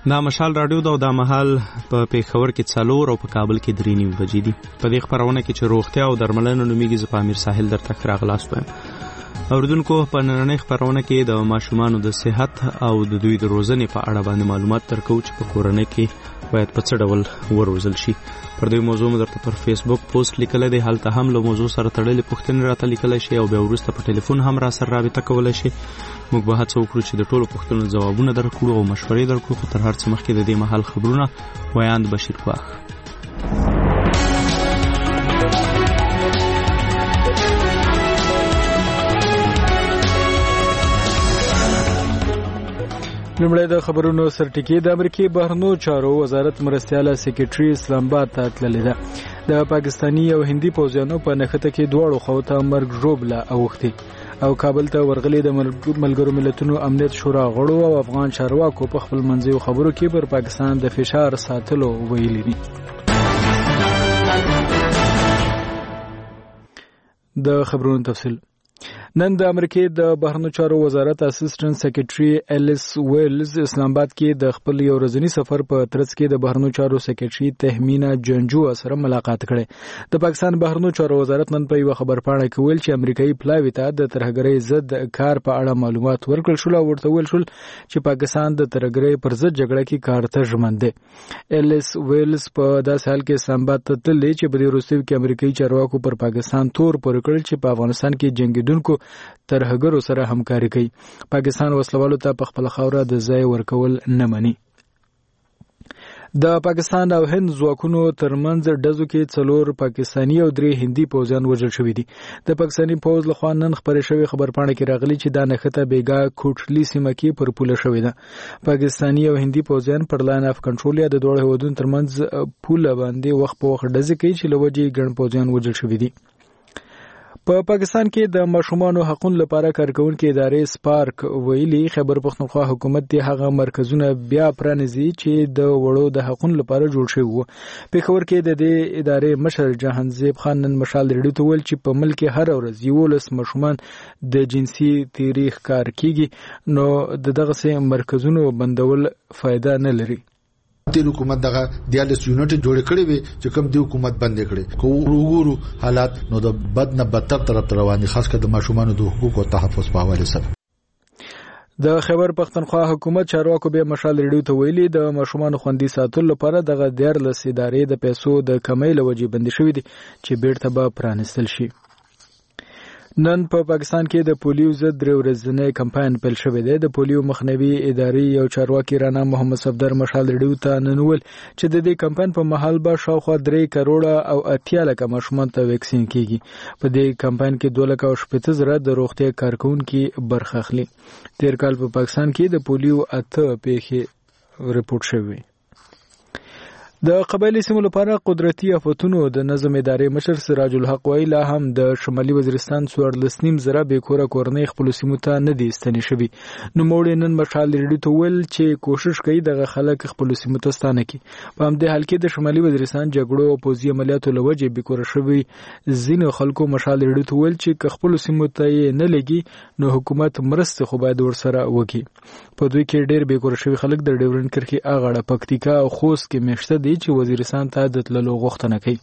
دا مشال رادیو دا او دا مهال په پیښور کې 4 او په کابل کې 3 بجې دي. په دې خبرونه کې چې روغتیا او درملنه نومیږي زه په امیر ساحل درته راغلاس وایم. اوریدونکو په نننۍ خبرونه کې د ماشومانو د صحت او د دوی د روزنې په اړه باندې معلومات درکو چې په کورنۍ کې باید په څه ډول وروزل شي. پر دې موضوع مو درته پر فیسبوک پوسټ لیکل دی. هلته هم له موضوع سره تړلې پوښتنې راته لیکلی شي او بیا وروسته په ټلیفون هم را سره رابطه کولی شي. موږ به هڅه وکړو چې د ټولو پوښتنو ځوابونه درکړو او مشورې درکړو. خو تر هر څه مخکې د دې مهال خبرونه ویاند بشیر پاخ. لومړی د خبرونو سرټکی. د امریکای بهرنیو چارو وزارت مرستیاله سیکریټري اسلام آباد ته تللی ده. د پاکستاني او هندي پوځیانو په نښته کې دواړو خواو ته مرګ ژوبله اوښتي او کابل ته ورغلي د ملګرو ملتونو امنیت شورا غړو او افغان چارواکو په خپل منځي خبرو کې پر پاکستان د فشار ساتلو ویلي دي. د خبرونو تفصیل. نن د امریکای د بهرنیو چارو وزارت اسسټنټ سیکریټري الیس ویلز اسلام آباد کې د خپل یو ورځني سفر په ترڅ کې د بهرنیو چارو سیکریټري تهمینا جنجو سره ملاقات کړي. د پاکستان بهرنیو چارو وزارت نن په یو خبرپاڼه کې ویل چې امریکایي پلاوی ته د ترهګرۍ ضد کار په اړه معلومات ورکړل شول او ورته ویل شول چې پاکستان د ترهګرۍ پر ضد جګړه کې کار ته ژمن دی. الیس ویلز په داسې حال کې اسلام آباد ته تللی چې په دې وروستیو کې امریکایي چارواکو پر پاکستان تور پورې کړل چې په افغانستان کې جنگیدونکو ترهګرو سره همکاري کوي. پاکستان وسلوالو ته په خپل خاوره د ځای ورکول نه مني. د پاکستان او هند ځواکونو ترمنځ ډزو کې 4 پاکستاني او 3 هندي پوځیان وژل شوي دي. د پاکستاني پوځ لخوا نن خبرې شوې خبرپاڼه کې راغلي چې دا نښته بیګا کوټلی سیمه کې پر پوله شوې ده. پاکستاني او هندي پوځیان پر لاین اف کنټرول یا د دوه هیوادونو ترمنځ پوله باندې وخت په وخت ډزې کوي چې لوجې ګڼ پوځیان وژل شوي دي. په پاکستان کې د ماشومانو حقوقو لپاره کارکونکو ادارې سپارک ویلي خیبر پختونخوا حکومت د هغه مرکزونه بیا پرانیزي چې د وړو د حقوقو لپاره جوړ شوی وو. پیښور کې د دې ادارې مشر جهانزیب خان نن مشال ریډیو ته ویل چې په ملک هر ورځ 11 ماشومان د جنسي تاریخ کار کیږي نو دغه سه مرکزونو بندول فائدہ نه لري. د حکومت دغه دیالس یونټ جوړ کړي وي چې کوم د حکومت بند کړي کو وګورو حالات نو د بد نه بدتر طرف روان دي خاص کر د ماشومانو د حقوقو او تحفظ په حواله سره. د خیبر پختونخوا حکومت چارواکو به مشال ریډیو ته ویلي د ماشومانو خوندي ساتلو لپاره دغه 14 ادارې د پیسو د کمۍ لوجې بندي شوې دي چې بیرته به پرانستل شي. نن په پاکستان کې د پولیو ضد 3 ورځنی کمپاین پیل شوی دی. د پولیو مخنیوي ادارې یو چارواکي رانا محمد صفدر مشال ریډیو ته نن ویل چې د دې کمپاین په مهال به شاوخوا 3 کروڑه او 80 لک ماشومان ته ویکسین کیږي. په دې کمپاین کې 2,80,000 د روغتیا کارکونکو برخه اخلي. تیر کال په پاکستان کې د پولیو 8 پیښې رپورټ شوې. د قبایلی سیمو لپاره قدرتي آفتونو د نظم ادارې مشر سراج الحق ویلا هم د شمالي وزیرستان 14.5 به کوره کورنۍ خپل سیمو ته نه دي ستنې شوي. نو موږ نن مشال ریډیو ته ویل چې کوشش کوي دغه خلک خپل سیمو ته ستانه کړي. په همدې حال کې د شمالي وزیرستان جګړو او پوځي عملیاتو لوجې به کوره شوي ځینو خلکو مشال ریډیو ته ویل چې خپل سیمو ته نه لګي نو حکومت مرسته خو باید ورسره وکړي. په دوی کې ډېر به کوره شوي خلک د ډیورن کرخي اغاړه پکتیکا او خوست کې مشته دي چې وزیرستان ته د تللو غوښتنه کوي.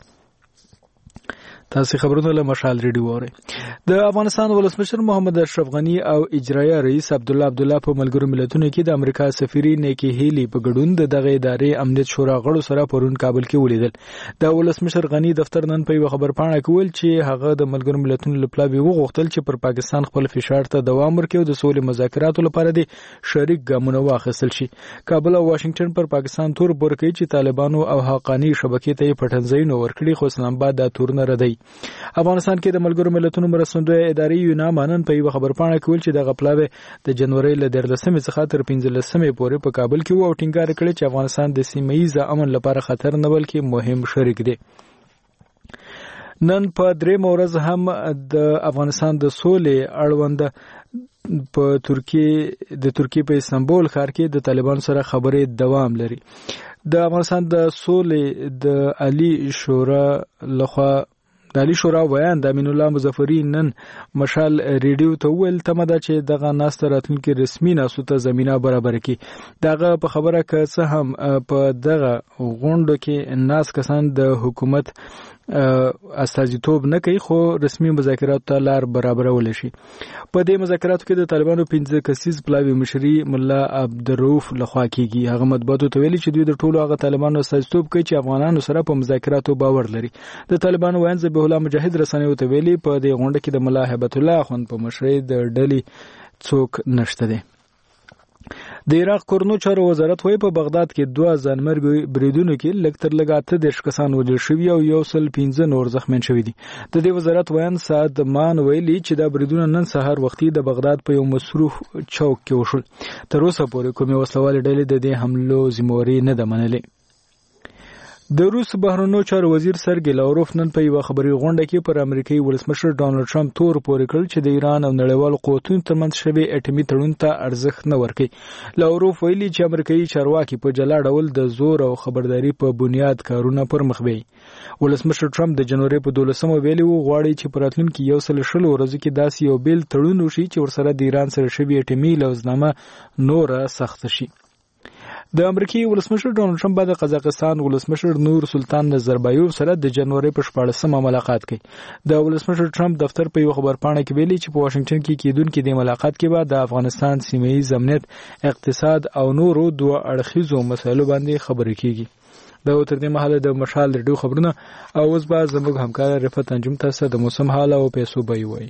تاسو خبرونه له مشال ریډیو اورئ. د افغانستان ولسمشر محمد اشرف غنی او اجرایه رئیس عبدالله په ملګرو ملتونو کې د امریکا سفیر نیکی هیلی په ګډون دغه ادارې امنیت شورا غړو سره پرون کابل کې ولیدل. د ولسمشر غنی دفتر نن په یو خبرپاڼه کې ویل چې هغه د ملګرو ملتونو لپاره وغوښتل چې پر پاکستان خپل فشار ته دوام ورکړي او د سولې مذاکراتو لپاره د شریک ګامونه واخیستل شي. کابل او واشنگټن پر پاکستان تور پور کوي چې طالبانو او حقانی شبکې ته پټنځایونه ورکړي خو اسلام آباد دا تور نه ردی. افغانستان کې د ملګرو ملتونو مرستندوی ادارې یوناما نن په یو خبرپاڼه کې ویل چې دغه پلاوی د جنوري له 13 څخه تر 15 پورې په کابل کې وو او ټینګار کړی چې افغانستان د سیمه ییز امن لپاره خطر نه بلکې مهم شریک دی. نن په 3 ورځ هم د افغانستان د سولې اړوند په ترکیه په استانبول ښار کې د طالبانو سره خبرې دوام لري. د افغانستان د سولې د عالی شورا لخوا د علي شورا ویان د امین الله مظفری نن مشال ریډیو ته ویل تمه ده چې دغه ناست راتلونکي رسمي ناسو ته زمينه برابر کړي. دغه په خبره که څه هم په دغه غونډو کې ناس کسان د حکومت استازیتوب نه کوي خو رسمي مذاکرات ته لار برابرول شي. په دې مذاکراتو کې د طالبانو 15 کسیز پلاوی مشري مولا عبدالرؤف لخوا کیږي. هغه مطبوعاتو ته ویلي چې دوی د ټولو هغه طالبانو استازیتوب کوي چې افغانانو سره په مذاکراتو باور لري. د طالبانو ویان ذبیح الله مجاهد رسنیو ته ویلي په دې غونډه کې د مولا هیبت الله اخوند په مشرۍ د ډلې څوک نشته دی. د عراق کورنو چارو وزارت وایي په بغداد کې 2 ځانمرګ بریدونو کې لږ تر لږه 10 کسان وژل شوي او 115 نور زخمیان شوي دي. د دې وزارت ویان سعد مان ویلي چې دا بریدونه نن سهار وختي د بغداد په یو مصروف چوک کې وشول. تر اوسه پورې کومې وسلوالې ډلې د دې حملو ذمہواري نه ده منلې. د روس بهرنیو چارو وزیر سرګی لاوروف نن په یو خبري غونډه کې پر امریکایي ولسمشر ډانلډ ټرمپ تور پورې کړ چې د ایران او نړیوالو قوتونو ترمنځ شوی اټومي تړون ته ارزښت نه ورکړي. لاوروف ویلي چې امریکایي چارواکي په جلا ډول د زور او خبرداري په بنیاد کارونه پر مخ بیي. ولسمشر ټرمپ د جنوري په 12 ویلي وو غواړي چې په راتلونکي 100 ورځو کې داسې یو بیل تړون وشي چې ورسره د ایران سره شوی اټومي لوزنامه نور سخت شي. د امریکایي ولسمشر ډونالد ټرمپ د قزاقستان ولسمشر نور سلطان نظربایوف سره د جنوري په 14 ملاقات کوي. د ولسمشر ټرمپ دفتر په یو خبرپاڼه کې ویلي چې په واشنگټن کې کېدونکې د ملاقات کې به د افغانستان سیمه‌ییز امنیت، اقتصاد او نورو دوه اړخیزو مسایلو باندې خبرې کیږي. دا تر دې مهاله د مشال ریډیو خبرونه او اوس به زموږ همکار رفعت انجم تاسو د موسم حال او پیسو به وي.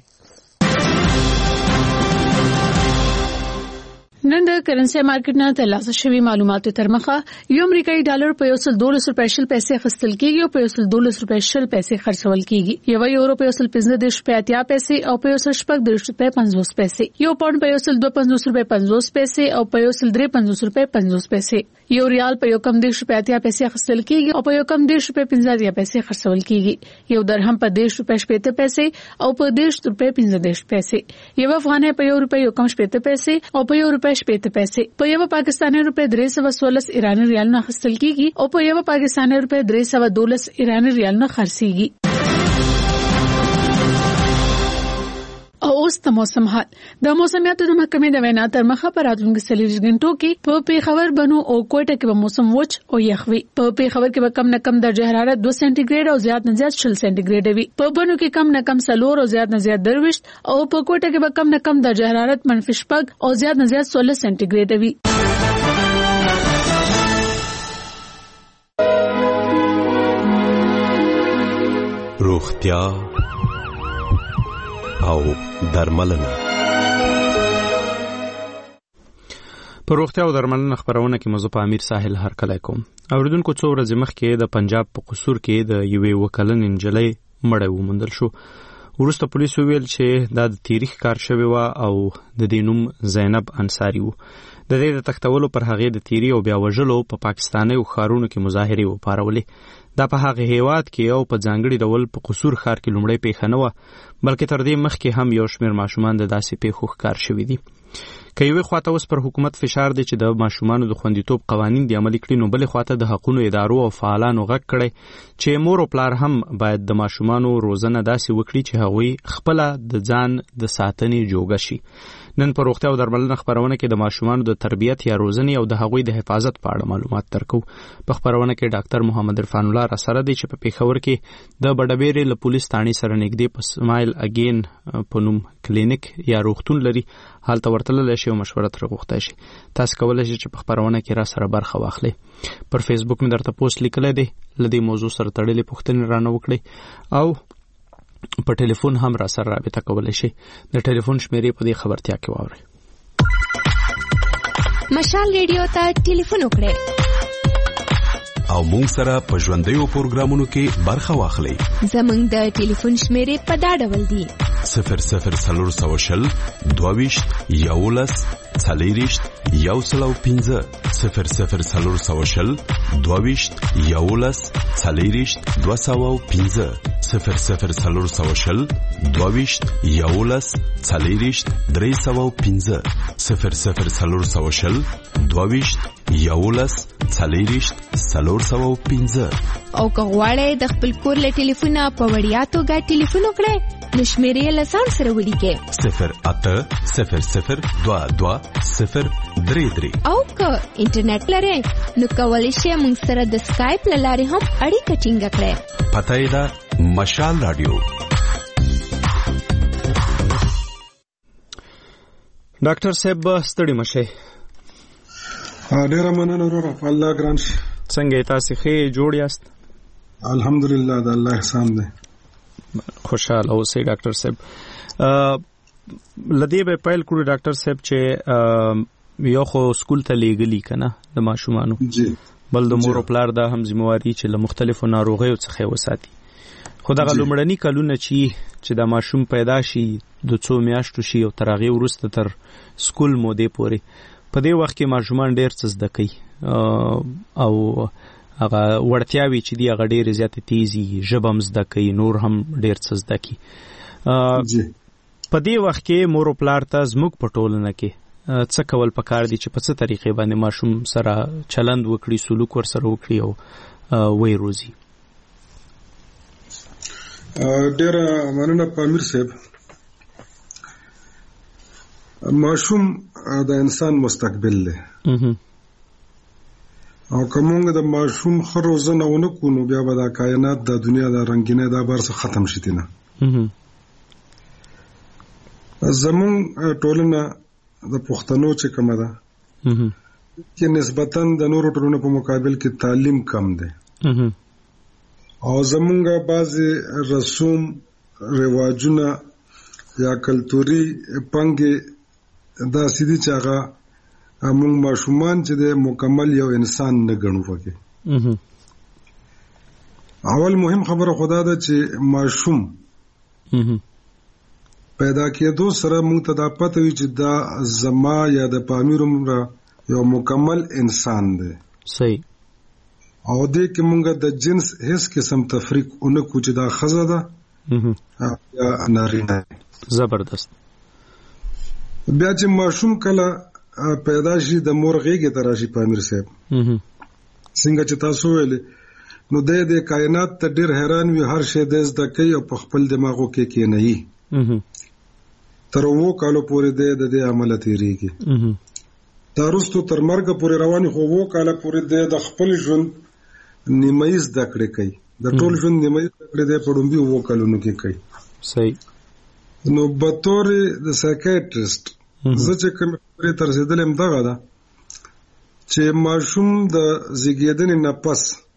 نن د کرنسي مارکیټ نه ترلاسه شوی معلوماتو تر مخه یو امریکایي ډالر په 112 شل پیسې خرڅل کیږي او په 112 شل پیسې خرڅول کیږي. یو یورو په 115 پیسې او په 115 پیسې. یو پاونډ په 152 پیسې او په 153 پیسې. یو ریال په 1.10 پیسې خرڅل کیږي او په 1.10 پیسې خرڅول کیږي. یو درهم په 10 پیسې او په 10 پیسې. یو افغانۍ په 1 روپۍ 1 پیسې او په 1 روپۍ 8 پیسې. په یو پاکستاني روپۍ 316 ایرانی ریال نه خرڅل کیږي او په یو پاکستاني روپۍ 312 ایرانی ریال نه خرڅيږي. او اوس د موسم حال. د موسمیاتو د محکمې د وینا تر مخه پر راتلونکي 40 غنټو کې په پیښور بنو او کوټه کې به موسم وچ او یخ وي. په پیښور کې به کم نه کم درجه حرارت 2 سانتي ګریډ او زیات نه زیات 6 سانتي ګریډ وي. په بنو کې کم نه کم 4 او زیات نه زیات 23 او په کوټه کې به کم نه کم درجه حرارت -5 او زیات نه زیات 16 سانتي ګریډ وي. روغتیا او درملنه. په روغتیا او درملنه خبرونه کې موضوع په امیر ساحل هرکلی کوم. اوریدونکو څو ورځې مخکې د پنجاب په قصور کې د یوې وکلن انجلۍ مړی وموندل شو. وروسته پولیسو ویل چې دا د تاریخ کار شوی و او د دې نوم زینب انصاری و. د دې د تختولو پر هغې د تیری او بیا وژلو په پاکستاني ښارونو کې مظاهرې وپارولې. دا په هغه هیواد کې او په ځانګړي ډول په قصور ښار کې لومړی پیښه نه وه، بلکې تر دې مخکې هم یو شمېر ماشومان د داسې پیښو ښکار شوي دي. که یوې خواته اوس پر حکومت فشار دی چې د ماشومانو د خوندیتوب قوانین دی عملي کړي، نو بلې خواته د حقونو ادارو او فعالانو غږ کړی چې مور او پلار هم باید د ماشومانو روزنه داسې وکړي چې هغوی خپله د ځان د ساتنې جوګه شي. نن په روغتیا او درملنه خبرونه کې د ماشومانو د تربیت یا روزنې او د هغوی د حفاظت په اړه معلومات درکو. په خبرونه کې ډاکټر محمد عرفان الله را سره دی چې په پیښور کې د بډبېرې له پولیس تاڼې سره نږدې په سمایل اگین په نوم کلینیک یا روغتون لري. حالته ورتللی شي او مشوره ترې غوښتی شي. تاسو کولی شئ چې په خبرونه کې را سره برخه واخلئ. پر فیسبوک مې درته پوسټ لیکلی دی، له دې موضوع سره تړلې پوښتنې رانه وکړئ او په ټلیفون هم را سره رابطه کولی شئ. د ټلیفون شمیرې په دې خبرتیا کې واورئ. مشال ریډیو ته ټلیفون وکړئ او مونږ سره په ژوندیو پروګرامونو کې برخه واخلئ. زمونږ د ټلیفون شمیرې په دا ډول دي: 00 22 11 40 115 00 22 11 40 215 00 22 11 40 315 00 22 11 40 315 او که غواړئ د خپل کور له ټلیفونه په وړیا توګه ټلیفون وکړئ نو شمیرې له ځان سره ولیکئ 08002203 او که انټرنیټ لرئ نو کولی شئ موږ سره د سکایپ له لارې هم اړیکه ټینګه کړئ. پته یې ده مشال رادیو. ډاکټر صاحب ستړي مشه. ډیره مننه وروره په الله ګران شي. څنګه تاسو ښه جوړ یاست؟ الحمدلله د الله احسان دی. خوشاله اوسئ ډاکټر صاحب. لدی به پیل کړو ډاکټر صاحب چې یو خو سکول ته لیږلی کنه د ماشومانو جی بل د مور او پلار دا هم ذمہواری چې له مختلفو ناروغیو څخه وساتي. خو دا لومړنی کلونه چې د ماشوم پیدا شي د 2 میاشتو شي او تر هغه وروسته تر سکول مودې پورې په دې وخت کې ماشومان ډېر څه زده کوي او هغه ورتیاوي چې دی هغه ډېر زیات تیزی ژبه زده کوي نور هم ډېر څه زده کوي. په دې وخت کې مور او پلار ته زموږ په ټولنه کې څه کول پکار دي چې په څه طریقې باندې ماشوم سره چلند وکړي سلوک ور سره وکړي او وې روزي. ډېر مننه پامیر صاحب. ماشوم د انسان مستقبل دی او کومه د ماشوم خروزنه ونکو نو بیا به د کائنات د دنیا د رنگینه د بار څخه ختم شي نه. زمون ټولنه د پښتنو چې کومه ده چې نسبتاً د نورو ټولنو په مقابل کې تعلیم کم ده او زمونږه بعضی رسوم رواجونه یا کلتوري پنګي دا سیدی چې هغه موږ ماشومان چې د مکمل یو انسان نه ګڼو پکې. اول مهم خبره خدا ده چې ماشوم پیدا کېدو سره موږ ته دا پته وي چې دا زما یا د پامیروم یو مکمل انسان دی. صحیح. او دې کې موږ د جنس هیڅ قسم تفریق اونکو چې دا ښځه ده یا نارینه. زبردست. بیا چې ماشوم کله پیدا شي د مور غېږې ته راشي پامیر صاحب څنګه چې تاسو ویلې نو د کائنات ته ډېر حیران وي هر شی د زده کوي او په خپل دماغو کې کېنوي تر 2 کالو پورې د دې عمل تیریږي. دا وروسته تر مرګ پورې رواني خو 2 کاله پورې د خپل ژوند نیمایي زده کړې کوي. د ټول ژوند نیمایي زده کړې د پړومبي 2 کالونو کې کوي. صحیح. نو بطور د سایکیاټریست زه چې کوم خبرې تر رسیدلم دغه ده چې ماشوم د زیږیدنې نه پس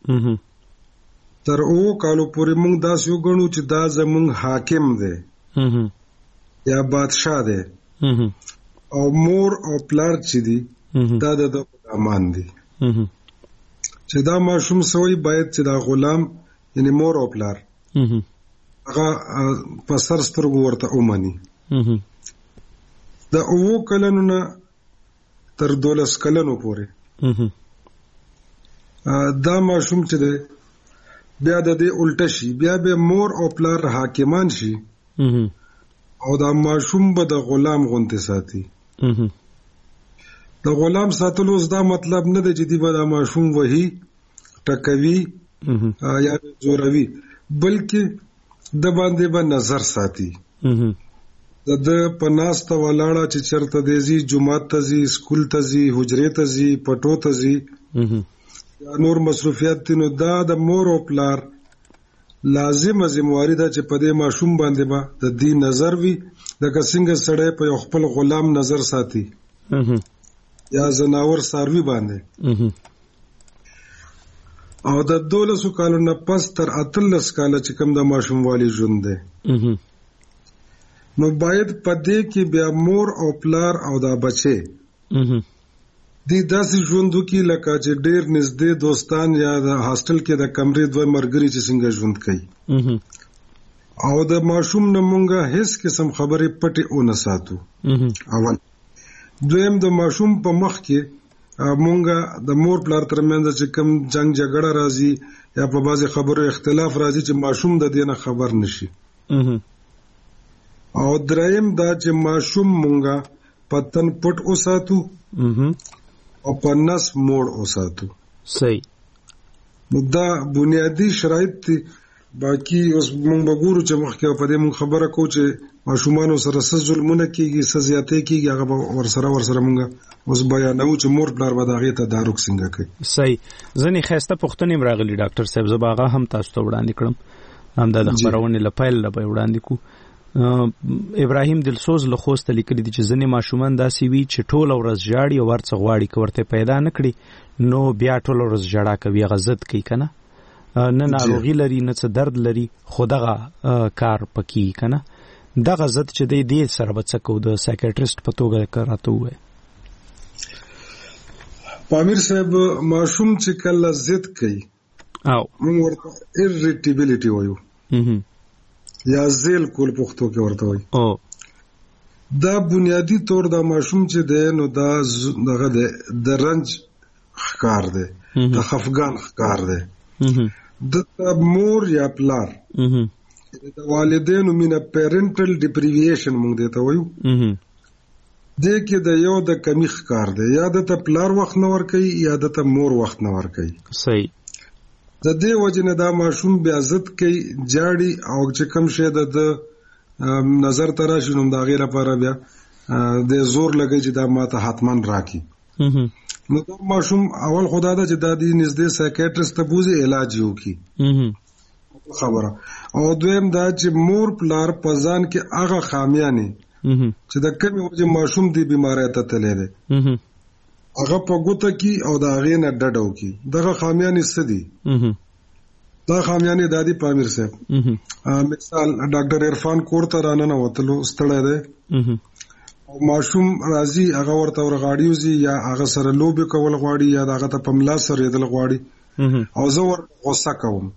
تر 2 کالو پورې موږ داسې وګڼو چې دا زموږ حاکم دی یا بادشاہ دی او مور او پلار چې دي دا د غلامان دي چې دا ماشوم سوی باید چې دا غلام یعنی مور او پلار هغه په سر سترګو ورته ومني. د 2 کلونو نه تر 12 کلونو پورې دا ماشوم چې دی بیا د دې الټه شي بیا به مور او پلار حاکمان شي او دا ماشوم به د غلام غونته ساتي. د غلام ساتلو دا مطلب نه دی چې دی به د ماشوم وਹੀ ټکوي یا زوروي بلکې د باندې به نظر ساتي. د پناسته ولاړه چې چرته دیزي جمعه ته زی سکول ته زی حجره ته زی پټو ته زی یا نور مصروفیات نو دا د مور او پلار لازمه ذمہواری ده چې په دې ماشوم باندې به د دې نظر وي د څنګه سړی په خپل غلام نظر ساتي یا زناور ساروي باندې. او د 12 کالو نه پس تر 18 کال چې کوم د ماشوم والی ژوند ده نو باید پدې کې بیا مور او پلار او دا بچي دې داسې ژوندو کې لکه چې ډېر نږدې دوستان یا د هاستل کې د کمرې دوه مرګري چې څنګه ژوند کوي او د ماشوم نه مونږه هیڅ قسم خبرې پټې ونه ساتو. اول دویم د ماشوم په مخ کې مونږه د مور پلار ترمنځ چې کوم جنگ جګړه راځي یا په بعضي خبرو اختلاف راځي چې ماشوم د دې نه خبر نشي. او دریم دا چې ماشوم مونږه پتن پټ وساتو او په نس موړ وساتو. صحیح. دا بنیادی شرایط دي. باقي اوس مونږ وګورو چې مخکې په دې مونږ خبره کوو چې ماشومان سره څه ظلمونه کیږي، څه زیاتې کیږي، هغه ورسره مونږ اوس بیانوو چې مور پلار به د هغې تدارک څنګه کوي. صحیح. ځینې ښایسته پوښتنې راغلي ډاکټر صاحب، زه به هغه هم تاسو ته وړاندې کړم، همدا د خپرونې له پیل نه به وړاندې کړو. ابراهیم دلسوز له خوسته لیکلي دي چې ځینې ماشومان داسې وي چې ټوله ورځ ژاړي او ورڅ غواړي که ورته پیدا نه کړي نو بیا ټوله ورځ ژړا کوي، هغه ضد کوي که نه، نه ناروغي لري نه څه درد لري، خو دغه کار پکې که نه، دغه ضد چې دی دې سره به څه کوو د سایکیټریسټ په توګه که راته ووایي. پامیر صاحب ماشوم چې کله ضد کوي موږ ورته ایریټیبیلیټي وایو یا زیل کول پښتو کې ورته وایي. دا بنیادی طور دا ماشوم چې دی نو دا دغه د رنج ښکار دی، د خفګان ښکار دی. د مور یا پلار د والدینو مینه پیرنټل ډیپریویشن موږ دې ته وایو، دې کې د یو د کمی ښکار دی، یا د ته پلار وخت نه ورکوي یا د ته مور وخت نه ورکوي. صحیح. د دې وجه نه دا ماشوم بیا ضد کوي، جاړي، او چې کوم شی د نظر ته راشي نو د هغې لپاره بیا د زور لګوي چې دا ماته حتماً راکړي. نو دا ماشوم اول خدا دا چې دا د نږدې سایکیټریسټ ته بوزي علاج یې وکړي خبره. او دویم دا چې مور پلار په ځان کې هغه خامیانې چې د کومې وجې ماشوم دې بیمارۍ ته تللی دی هغه په ګوته کړي او د هغې نه ډډه وکړي. دغه خامیانې څه دي؟ دا خامیانې دا دي پامیر صاحب، مثال ډاکټر عرفان کور ته راننوتلو ستړی دی او ماشوم راځي هغه ورته ورغاړي وځي یا هغه سره لوبې کول غواړي یا هغه ته په ملا سرېدل غواړي او زه ور غوسه کوم،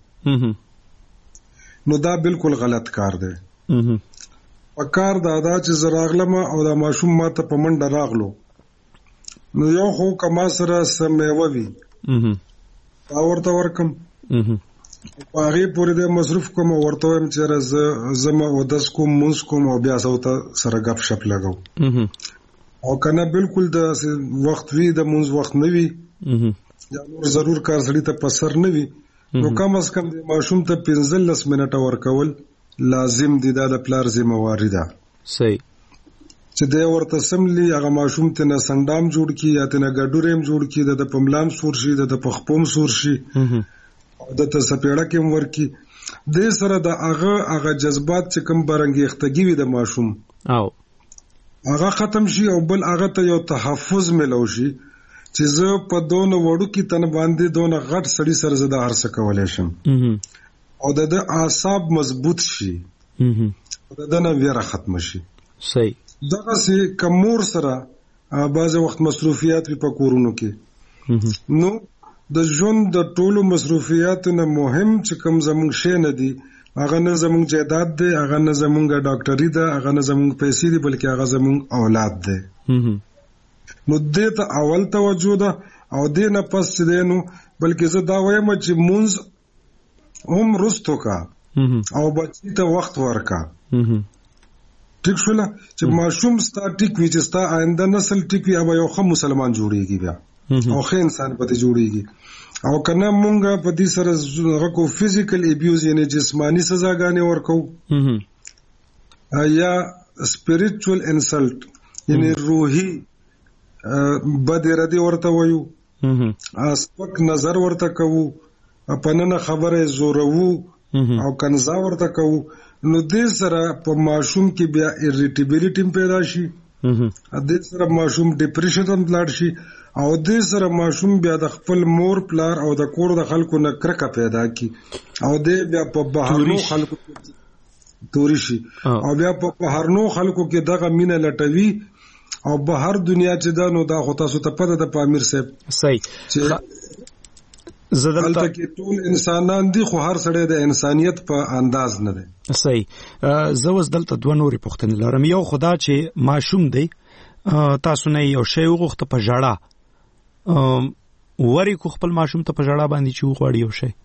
نو دا بالکل غلط کار دی. په کار دا چې زه راغلم او دا ماشوم ما ته په منډه راغلو نو یو خو کما سره څه میوه وي دا ورته ورکم، په هغې پورې دی مصروف کوم او ورته وایم چې زه اودس کوم، مونځ کوم او بیا زه ورته سره ګپ شپ لګو. او که نه بالکل د وخت وي، د مونځ وخت نه وي یا نور ضرور کار سړي ته په سر نه وي نو کم از کم د ماشوم ته 15 منټه ورکول لازم دي. دا د پلار ذمہواري ده. صحیح. چې دی ورته سملی هغه ماشوم ته نه سندام جوړ کړي یا ته نه ګډوریم جوړ کړي، د پملام سور شي، د پخپوم سور شي او د ته سپېړه کې ورکی. د سره د هغه جذبات چې کوم برنګېختګي وي د ماشوم او هغه ختم شي او بل هغه ته یو تحفظ ملو شي چې زه په دونه وړو کې تن باندې دونه غټ سړی سره زه د هر څه کولای شم او د اعصاب مضبوط شي او د نه ویره ختم شي. صحیح. دغه سي کمور سره بعض وخت مصروفیات په کورونو کې نو د ژوند د ټولو مصروفیاتو نه مهم چې کوم زموږ شی نه دي، هغه نه زموږ جیداد دی، هغه نه زموږ ډاکټري ده، هغه نه زموږ پیسې دي، بلکې هغه زموږ اولاد دی. نو دې ته اول توجه ده او دې نه پس دی نو بلکې زه دا وایم چې مونږ هم رستو کا او بچی ته وخت ورکا. ټیک شوله چې ماشوم ستا ټیک وي چې ستا آینده نسل ټیک وي، ابا یو ښه مسلمان جوړیږي بیا او ښه انسان پته جوړیږي. او کنه مونږه په دې سره هغه کو فزیکل ابیوز یعنی جسمانی سزاګانې ورکو یا سپیریچوال انسلټ یعنی روحي بد اراده ورته وایو، سپک نظر ورته کوو، پننه خبره زورو او کنزا ورته کوو. نو دې سره په ماشوم کې بیا ایریټیبیلیټی پیدا شي، دې سره ماشوم ډیپریشن هم لاړ شي او دې سره ماشوم بیا د خپل مور پلار او د کور د خلکو نه کرکه پیدا کی او دې بیا په بهرنو خلکو توري شي او بیا په بهرنو خلکو کې دغه مینه لټوي او بهر دنیا چې دا نو دا خو تاسو ته پته د پامیر صاحب. صحیح. زدلته کې ټول انسانان دي خو هر سړی د انسانيت په انداز نه دی. صحیح. زه وس دلته دوه نورې پوښتنې لرم. یو خدا چې ماشوم دی تاسو نه یو شی وغوښته په ژړا وری کو خپل ماشوم ته په ژړا باندې چې وغواړي یو شی.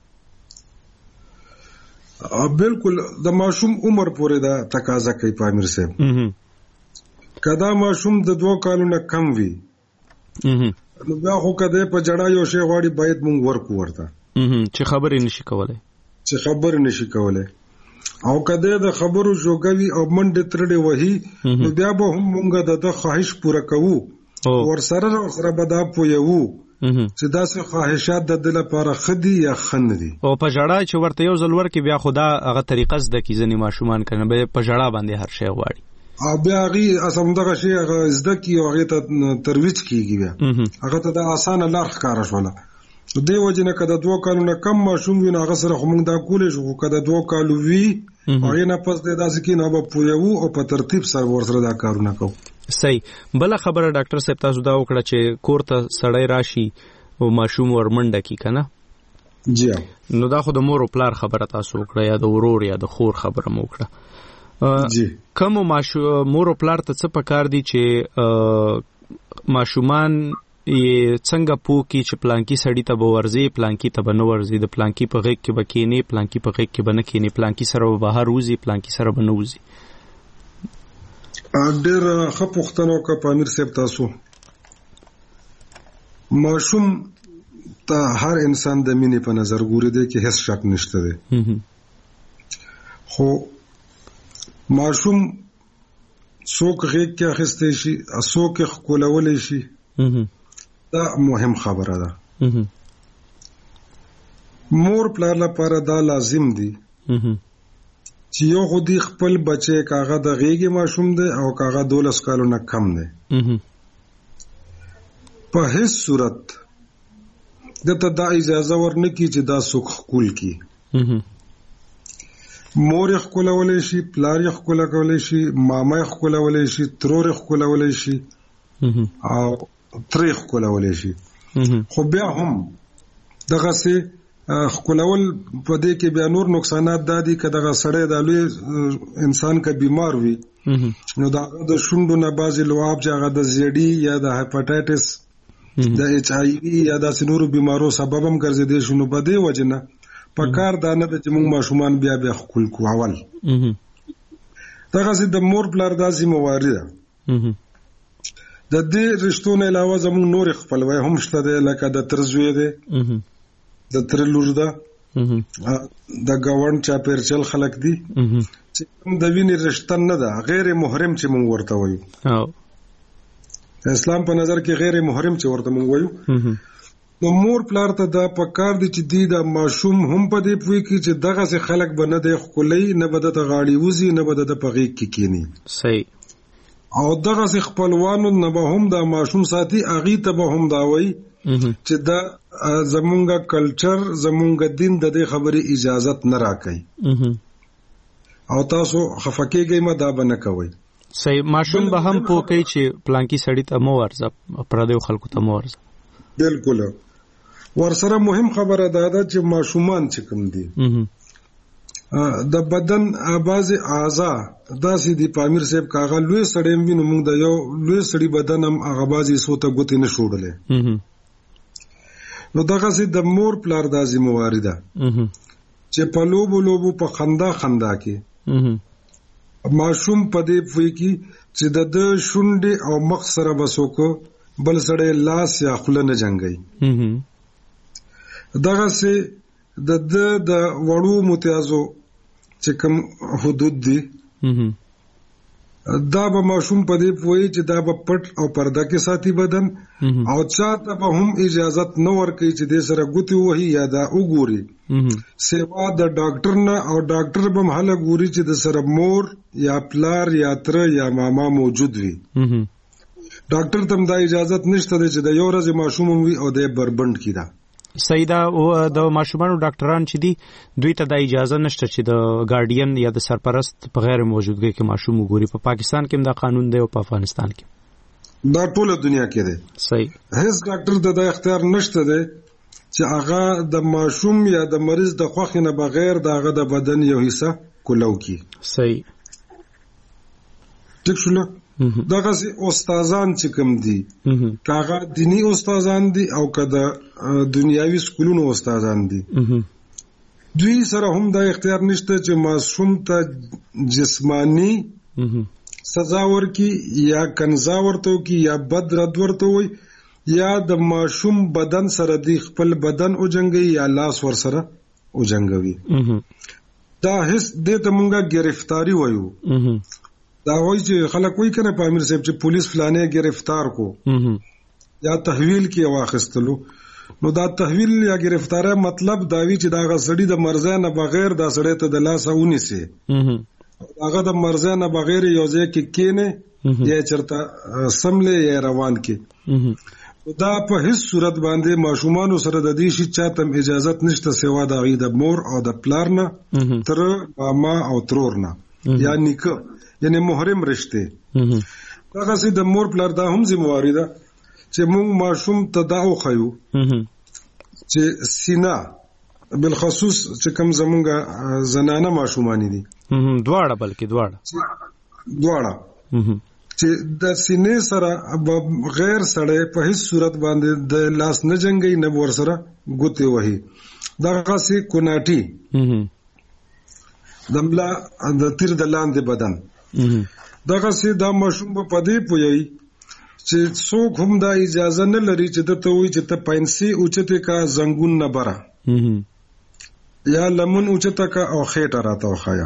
بالکل د ماشوم عمر پورې دا تقاضا کوي پامیر صاحب. کدا ماشوم د 2 کالو نه کم وي نو بیا خو کده په جړا یو شی غواړي باید مونږ ورکو ورته چې خبرې نشي کولای او کده د خبرو جوګوي او منډه ترډه وਹੀ نو بیا به هم مونږ د خواهش پوره کوو ور سره بدا پویو چې دا څه خواهشات د دل لپاره خدي یا خن دي او په جړا چې ورته یو ځل ورکې بیا خدا هغه طریقه زده کی ځنی ماشومان کنه به په جړا باندې هر شی غواړي او بیا غي اسم دغه شی هغه زده کی او هغه ته ترویج کیږي بیا هغه ته د اسانه لار ښکارا شوله. د دې وجنه کده 2 کالو نه کم ماشوم وي هغه سره موږ دا کولې شو کده 2 کالو وي هغه نه پس د داسې کې نه به پویو او په ترتیب سره ورسره دا کارونه کوو. صحیح. بل خبره ډاکټر صاحب تاسو دا وکړه چې کور ته سړی راشي او ماشوم ورمنډه کی کنه. جی نو دا خو د مور او پلار خبره تاسو وکړه یا د ورور یا د خور خبره مو وکړه. جی کوم مور او پلار ته څه پکار دي چې ماشومان یې څنګه پوکي چې پلانکی سړی ته به ورزي پلانکی ته به نه ورزي د پلانکی په غیږ کې به کینی پلانکی په غیږ کې به نه کینی پلانکی سره به بهر وزي پلانکی سره به نه وزي. ډېر ښه پوښتنه وکړه پامیر صاحب تاسو. ماشوم ته هر انسان د مینې په نظر ګوري دی کې هیڅ شک نشته دی خو ماشوم څوک غیږ کې اخیستی شي څوک یې ښکلولی شي دا مهم خبره ده. مور پلار لپاره دا لازم دي چې یو خو دی خپل بچی کاغه د غیږې ماشوم دی او کاغه 12 کالو نه کم دی په هیڅ صورت دته دا اجازه ورنکي چې دا څوک خپل کی. مور خپلولې شي پلار خپلولې شي ماما خپلولې شي ترور خپلولې شي او تریخ خپلولې شي خو بیا هم دغه سي خپلول په دې کې بیا نور نقصانات دادي که دغه سړی د لوی انسان کا بیمار وي نو دا د شونډو نه بازي لواب چې هغه د زیډي یا د هپاتایټس د ایچ آی وی یا د سنورو بیمارو سبب هم ګرځیدي شنو په دې وجنه په کار دا نه چې موږ ماشومان بیا خپل کو اول دغه سي د مور پلار د ذمہواری ده. د دې رښتونه علاوه زموږ نور خپلوي هم شته ده لکه د ترزوی ده د ترلور ده د گاوند چا پرچل خلق دي چې کوم د ویني رشتہ نه ده غیر محرم چې موږ ورته وایو اسلام په نظر کې غیر محرم چې ورته موږ وایو نو مور پلار ته دا پکار دي چې دی د ماشوم هم په دې پوي کې چې دغه سه خلق بنه د خولې نه بده د غاړي وزي نه بده د پغې کې کینی صحیح او دغه سه خپلوانو نه به هم د ماشوم ساتي اغي ته به هم دا وایي چې دا زمونږه کلچر زمونږه دین د دې خبرې اجازت نه راکړي او تاسو خفقېږئ ما دا بنه کوي. صحیح. ماشوم به هم پوکي چې پلانکی سړی ته مو ورځه پردیو خلکو ته مو ورځه. بالکل. ورسره مهم خبره ده چې ماشومان چې کوم دي د بدن بعض اعضاء داسې دي پامیر صاحب کاغه لوی سړی وینم موږ د یو لوی سړی بدن هم هغه بعضی سوته ګوتې نه شوړلې نو دغه سي د مور پلار د ذمہواری ده چې په لوبو په خندا کې ماشوم په دې پوي کې چې د شونډې او مخ سره بسوکو بل سړی لاس یا خله نه جنگي دغه سي د وړو متیازو چې کوم حدود دي دا به ماشوم په دې پوي چې دا به پټ او پرده کې ساتي بدن او چاته به هم اجازت نه ورکړي چې د سره ګوتی وهي یا دا وګوري سیوا د ډاکټر نه او ډاکټر به محله ګوري چې د سره مور یا پلار یا تر یا ماما موجود وي ډاکټر تم دا اجازت نشته چې د یو ورځې ماشوم وي او د بربند کیدا. سیدا او د ماشومانو ډاکټران چې دي دوی ته د اجازه نشته چې د ګارډین یا د سرپرست په غیر موجودګۍ کې ماشوم وګوري. په پاکستان کې هم دا قانون دی او په افغانستان کې دا ټوله دنیا کې دی. صحیح. هیڅ ډاکټر د اختیار نشته دی چې هغه د ماشوم یا د مریض د خوښ نه بغیر د هغه د بدن یو حصہ کولو کی. صحیح. ټیک شو. دغه سي استادان چې کوم دي کاغه دینی استادان دي او کده دنیاوی سکولونو استادان دي دوی سره هم د اختیار نشته چې معصوم ته جسمانی سزا ورکی یا کنزا ورته کی یا بد رد ورته وي یا د معصوم بدن سره دی خپل بدن او جنگي یا لاس ور سره او جنگوي. دا هیڅ د ته مونږه گرفتاری وایو. دا وایي چې خلک وایي کنه په امیر صاحب چې پولیس فلانه گرفتار کو یا تحویل کې واخستلو. نو دا تحویل یا گرفتاره مطلب دا وی چې دا غسړي د مرزه نه بغیر دا سړی ته د لاس اونیسي هغه د مرزه نه بغیر یو ځای کې کینه یا چرته سمله یا روان کې دا په هیڅ صورت باندې ماشومان سره د دې شي چاتم اجازه نشته سوا د غي د مور او د پلار نه تر ماما او ترور نه یا نیکه یعنی محرم رشته. هغه سي د مور پلار دا هم ذمہواری ده چې موږ ماشوم ته دا وخیو چې سینا بالخصوص چې کوم زمونږه زنانه ماشومان دي دواړه بلکې دواړه چې د سینې سره غیر سړی په هیڅ صورت باندې د لاس نه جنگي نه ور سره ګوتې وهي. دغه سي کوناټي دملا د تیر د لاندې بدن دغه سي دا ماشوم په پدې پوي چې څوک هم دا اجازه نه لري چې ته وایي چې ته پاینسي اوچته کا زنګون نه برا یا لمن اوچته کا او خېټه راته وخایا.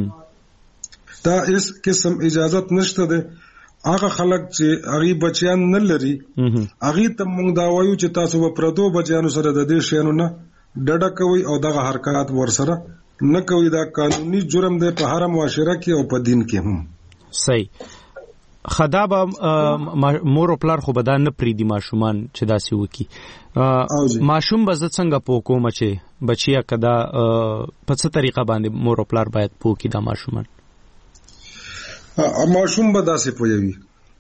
دا اس قسم اجازت نشته ده. هغه خلک چې هغه بچیان نه لري هغه ته موږ دا وایو چې تاسو په پردو بچیانو سره د دې شیانو نه ډډه کوي او دغه حرکات ور سره نه کوي. دا قانوني جرم دی په هر معاشره کې او په دین کې هم. صحیح. خدابه مور او پلار خو بدان نه پریدي ماشومان چې داسې وکي. ماشوم به څنګه پوکوم چې بچیا کدا په څه طریقه باندې مور او پلار باید پوکي دا ماشومان. ماشوم به داسې پوي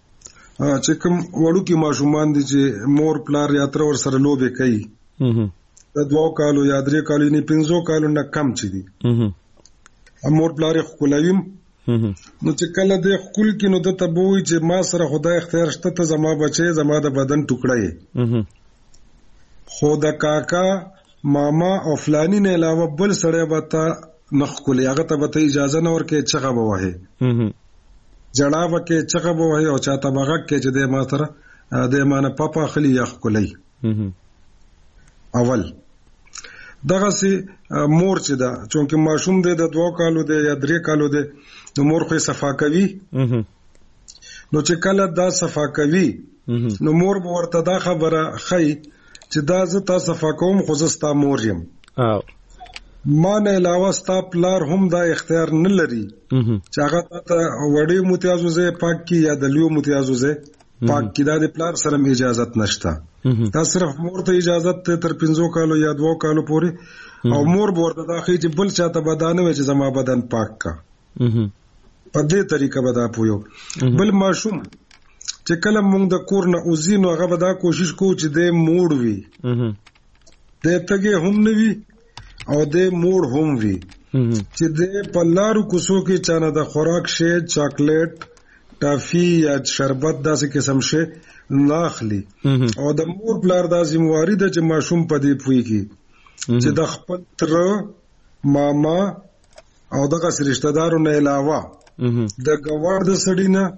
چې کوم وړو کې ماشومان دي چې مور پلار یا تر ور سره لوبه کوي د 2 کالو یا 3 کالو نه 5 کالو نه کم چي دي امور پلار خپلویم نو چې کله د خپل کې نو د تبوي چې ما سره خدای اختیار شته ته زما بچي زما د بدن ټوکړه خو د کاکا ماما او فلانی نه علاوه بل سړی وته نخ کولې هغه ته به اجازه نه ورکې چغه بوه جړا وکې چغه بوه او چاته بغه کې چې د ما سره د مانه پاپا خلی یخ کولې اول دغه سي مور چې دا چونکه ماشوم دی د 2 کالو دی یا 3 کالو دی نو مور خو صفا کوي نو چې کله دا صفا کوي نو مور به ورته دا خبره خي چې دا زه تاسو صفا کوم خو زه ستا مور یم ما نه علاوه ستا پلار هم دا اختیار نه لري چې هغه ته وړي متیازو زه پاک کی یا د لیو متیازو زه پاک کی دا د پلار سره اجازه نشته. دا صرف مور ته اجازه ته تر 5 کالو یا 2 کالو پورې او مور ورته دا خي چې بل چاته بدانه وي چې زما بدن پاک کا په دې طریقه بدا پویو. بل ماشوم چې کله موږ د کور نه اوزینو هغه به دا کوشش کوو چې د موړ وي د تګه هم نه وي او د موړ هم وي چې د پلارو کوسو کې چانه د خوراک شی چاکلیټ ټافي یا شربت داسې قسم شي ناخلی او د مور پلار د ذمہواری د چې ماشوم په دې پويږي چې د خپل تر ماما او دغه رشتہ دارو نه علاوه د ګوار د سړی نه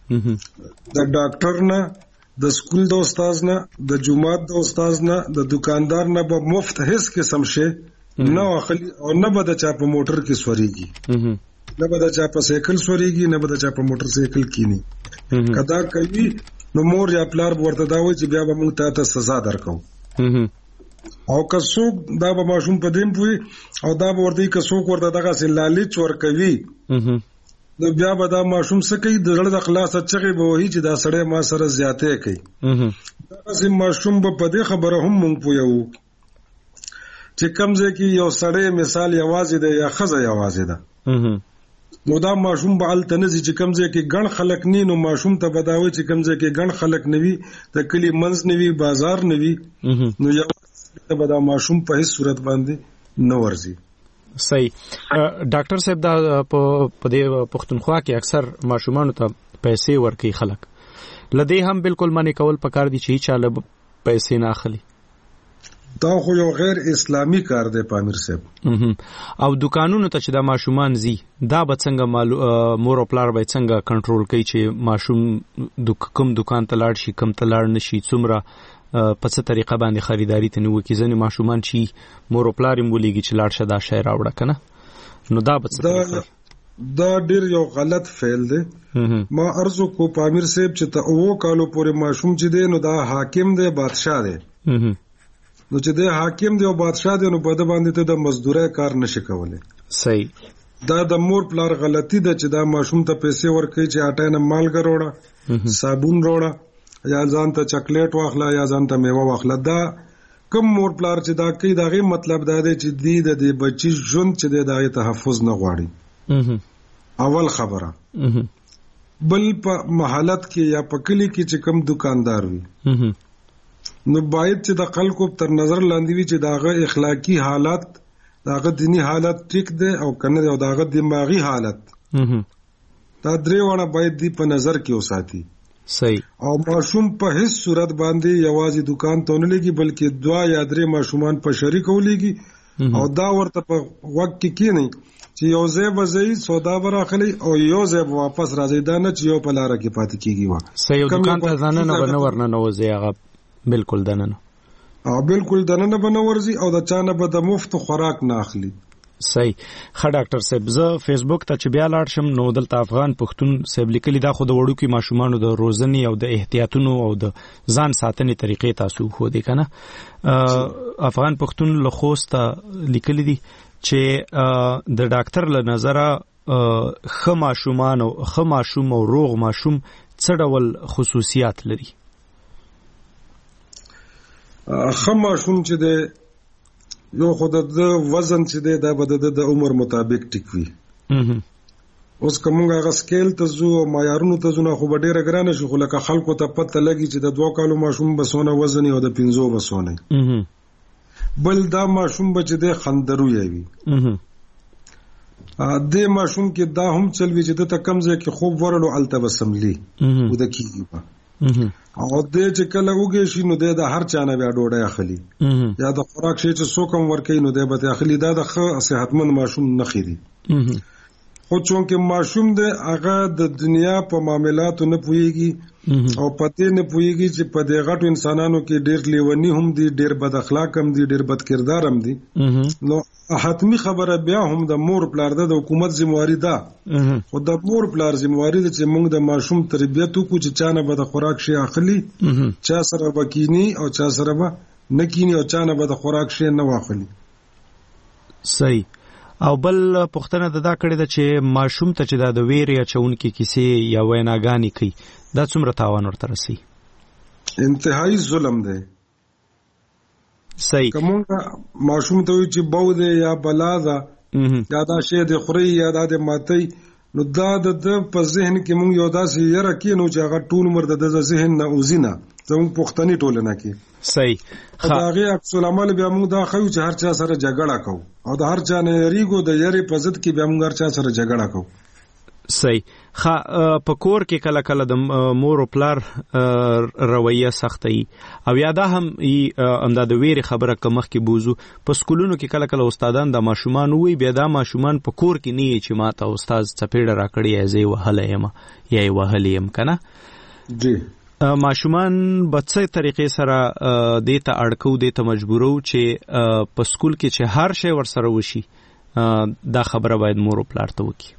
د ډاکټر نه د سکول د استاد نه د جمعات د استاد نه د دکاندار نه به مفت هیڅ قسم شي نه اخلي او نه به د چا په موټر کې سوريږي نه به د چا په سایکل سوريږي نه به د چا په موټر سایکل کینی کدا کوي نو مور یا پلار ورته دا وایي چې بیا به موږ ته سزا درکو او که څوک دا به ماشوم په دیم پوي او دا به ورته که څوک ورته دغه سي لالچ ورکوي نو بیا به دا ماشوم څه کوي د زړه د خلاص چغې به وایي چې دا سړی ما سره زیاتې کوي. دا سي ماشوم په دې خبره هم مونږ پویو چې کمزې کې یو سړی مثال یوازې دی یا خزه یوازې ده نو دا ماشوم به ال تنزي چې کمزې کې ګڼ خلک ني نو ماشوم ته بداوي چې کمزې کې ګڼ خلک نوي د کلی منځ نوي بازار نوي نو یو به دا ماشوم په هیڅ صورت باندې نه ورځي. صحیح. ډاکټر صاحب دا په دې پښتونخوا کې اکثر ماشومانو ته پیسې ورکوي خلک، لدې هم بالکل منې کول پکار دي چې چاله پیسې نه اخلي. دا خو یو غیر اسلامي کار دی پامیر صاحب. او دکانونو ته چې دا ماشومان زی دا به څنګه مور او پلار به څنګه کنټرول کوي چې ماشوم کوم دکان ته لاړ شي کوم ته لاړ نشي، څومره په څه طریقه باندې خریداري ته نیو کې ځنې ماشومان چې مور او پلار یې بولېږي چې لاړ شه دا شی راوړه کنه، نو دا به څه دا ډیر یو غلط فعل دی. ما ارزو کو پامیر صاحب چې ته اوو کالو پورې ماشوم چې دی نو دا حاکم دی بادشاہ دی، نو چې د حاکم دی او بادشاہ دی نو په د باندې ته د مزدورۍ کار نشي کولای. صحیح. دا د مور پلار غلطی ده چې دا ماشوم ته پیسې ورکړي چې اټای نه مالګه وروړه، صابون وروړه، یا ځان ته چاکلیټ واخله، یا ځان ته میوه واخله. دا کم مور پلار چې دا کوي دا غي مطلب دا دی چې دی د دې بچی ژوند چې دی دا تحفظ نه غواړي. اول خبره. بل په محلت کې یا په کلی کې چې کم دکاندار وي نو باید چې د خلکو تر نظر لاندې وي چې داغه اخلاقی حالت، داغه دینی حالت ټیک دی او کنه او داغه دماغي حالت، دا درې وړه باید دی په نظر کې وساتي. صحیح. او ماشوم په هیڅ صورت باندې یوازې دکان ته نه لګي بلکې 2 یا 3 ماشومان په شریک ولېږي او دا ورته په وخت کې کینی چې یو ځای وځي سودا براخلي او یو ځای واپس راځي، دا نه چې یو په لار کې پاتې کیږي. صحیح. دکان ته ځانه نه ورنه نوځي هغه بالکل دننه بالکل دننه بنورځي او د چانه به د مفت خوراک نه اخلي. صحیح. ښه ډاکټر صاحب زه فیسبوک ته چې بیا لاړ شم نو دلته افغان پښتون صاحب لیکلي دا خو د وړو کې ماشومانو د روزنې او د احتیاطونو او د ځان ساتنې طریقې تاسو خو دې کنه افغان پښتون له خوسته لیکلي دي چې د ډاکټر له نظره ښه ماشومان او ښه ماشوم او روغ ماشوم څه ډول خصوصیات لري؟ ښه ماشوم چې دی یو خو د وزن چې دی دا به د عمر مطابق ټیک وي. اوس که موږ هغه سکیل ته ځو او معیارونو ته ځو نو خو به ډېره ګرانه شي، خو لکه خلکو ته پته لګي چې د 2 کالو ماشوم به څونه وزن او د 5 به څونه. بل دا ماشوم به چې دی خندروی وي. د ماشوم کې دا هم چلوي چې د ته کم ځای کې خوب ورلو الته به سملی و د کیږي او د چې کله وګې شي نو د هر چانه بیا ډوډۍ اخلي یا د خوراک شي چې څوک هم ورکوي نو د به اخلي. دا د ښه صحتمند ماشوم نه خېري. خو چونکه ماشوم د هغه د دنیا په معاملاتو نه پوهیږي او پته نه پوهیږي چې په دې غټو انسانانو کې ډېر لیونی هم دي، ډېر بد اخلاق هم دي، ډېر بد کردار هم دي. نو حتمی خبره بیا هم د مور پلار د حکومت ذمہواری ده، خو د مور پلار ذمہواری ده چې موږ د ماشوم تربیت وکړو چې چانه به د خوراک شي اخلي، چا سره به کینی او چا سره به نه کینی او چانه به د خوراک شي نه واخلي. صحیح. او بل پښتنه دا کړی ده چې ماشوم ته چې د ویرې اچونکي کیسې یا ویناګانې کوي دا څومره تاوان ورته رسي؟ انتهایی ظلم دی. صحیح. کومه ماشوم ته چې بو دی یا بلا ده یا دا شی د خوري یا د ماتي نو دا د په ذهن کې مونږ یو داسې یره کې نو چې هغه ټول عمر د ذهن نه اوزینه زموږ پښتني ټولنه کې. صحیح. هغه عکس العمل بیا موږ دا خو چې هر چا سره جګړه کوو او د هر چا نه یریګو د یری په ضد کې بیا موږ هر چا سره جګړه کوو. صحیح. په کور کې کله کله د مور او پلار رویه سختي او یاده هم امدا د ویری خبره کمخ کې بوزو په سکولونو کې کله کله استادان د ماشومان وی بیا د ماشومان په کور کې نه چې ماته استاد چپېړه راکړی ازي وهله یم یا وهلیم کنه. جی ماشومان په څه طریقې سره دیته اړکو دیته مجبورو چې په سکول کې چې هر شی ورسره وشي دا خبره باید مور او پلار ته وکړي.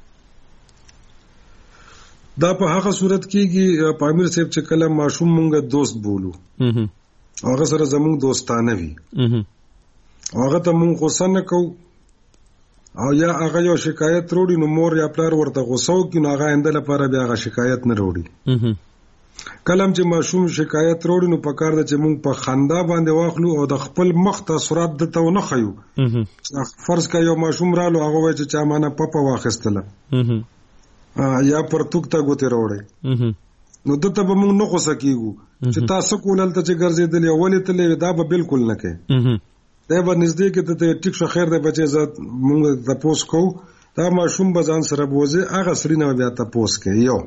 دا په هغه صورت کېږي پامیر صاحب چې کله ماشوم مونږه دوست بولو هغه سره زموږ دوستانه وي هغه ته مونږ غوسه نه کوو او یا هغه یو شکایت وروړي نو مور یا پلار ورته غوسه وکړي نو هغه آینده لپاره بیا هغه شکایت نه وروړي. کله چې ماشوم شکایت وروړي نو پکار ده چې مونږ په خندا باندې واخلو او د خپل مخ تاثرات دته ونه خيو. فرض کا یو ماشوم رالو هغه وایي چې چا مانه پپا واخیستله یا پرتوک ته ګوتې راوړې نو دته به موږ نه غوسه کیږو چې تاسو کولل ته چې ګرځیدل یو ولې تلې دا به بالکل نه کوي دا به نږدې کې ته ټیک شو خیر دی بچي زات موږ تاسو کو دا ماشوم به ځان سره بوزي هغه سړی نه بیا تاسو کوي یو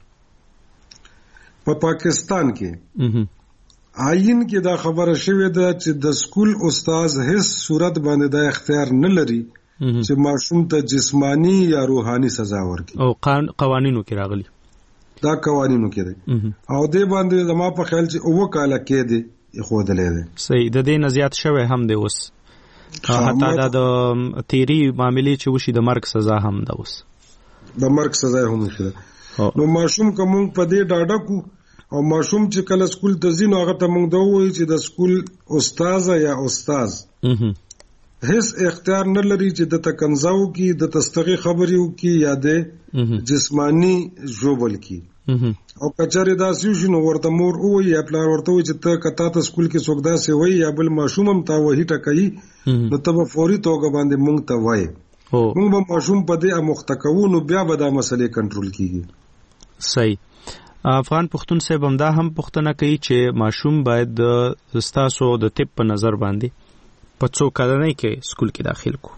په پاکستان کې آئین کې دا خبره شوې ده چې د سکول استاد هیڅ صورت باندې دا اختیار نه لري چې ماشوم ته جسمانی یا روحاني سزا ورکړي او قوانینو کې راغلي دا قوانینو کې دي او دې باندې زما په خیال چې اوه کاله کې دي خو دلې ده صحیح د دې نزيات شوه هم دی اوس حتی دا د تیری معاملې چې وشي د مرګ سزا هم ده اوس د مرګ سزا هم شته نو ماشوم کوم په دې ډاډه کو او ماشوم چې کله سکول ته ځي نو هغه ته موږ دا وایو چې د سکول استاد یا استاد هیڅ اختیار نه لري چې د تکنزاو کې د تستغي خبري وکي یا د جسمانی جوبل کې او کچاري داسې شنو ورته مور او یا پلار ورته چې ته کته ته سکول کې څوک داسې وای یا بل ماشوم هم تا وਹੀ ټکای نو ته فوري توګه باندې موږ ته وای موږ به ماشوم په دې مختکو نو بیا به دا مسلې کنټرول کیږي صحیح افغان پښتون صاحب هم دا هم پښتنه کوي چې ماشوم باید د استاسو د طب په نظر باندې په څو کلنۍ کې سکول کې داخل کو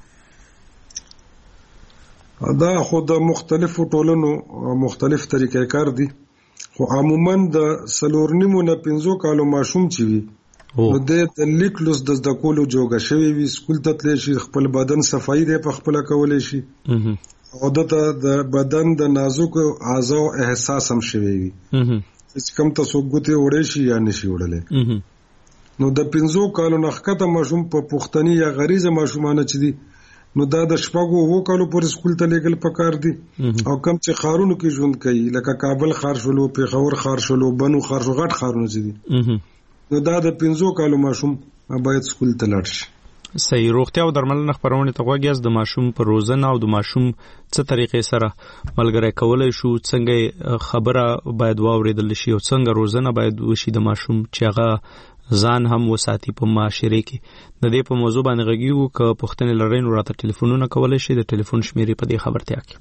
دا خو د مختلفو ټولنو مختلف طریقې کار دي خو عموما د سلورنیمو نه 15 کالو ماشوم چي وي نو د لیک لوس د کولو جوګه شوی وي سکول ته تللی شي خپل بدن صفائی دی په خپل کولای شي او د بدن د نازک اعضاء احساس هم شوی وي چې کوم تاسو ګوتې وړې شي یا نشي وړلې نو د 15 کالو نخکته ماشوم په پښتني یا غریزه ماشومانه چي دي نو دا د شپږو وو کالو پر سکول ته لګل پکار دي او کم چې خارونو کې ژوند کوي لکه کابل خار شولو پیښور خار شولو بنو خار شو غټ خارونه چي دي نو دا د 15 کالو ماشوم باید سکول ته لاړ شي صحیح روغتیا او درملنه خبرونه ته غوږیاز د ماشوم پر روزنه او د ماشوم څه طریقې سره ملګری کولای شو څنګه خبره باید واوریدل شي او څنګه روزنه باید وشي د ماشوم چې هغه ځان هم وساتي په معاشره کې د دې په موضوع باندې غږیو ک پښتنې لړین راته ټلیفونونه کولای شي د ټلیفون شمیرې په دې خبرتیا کې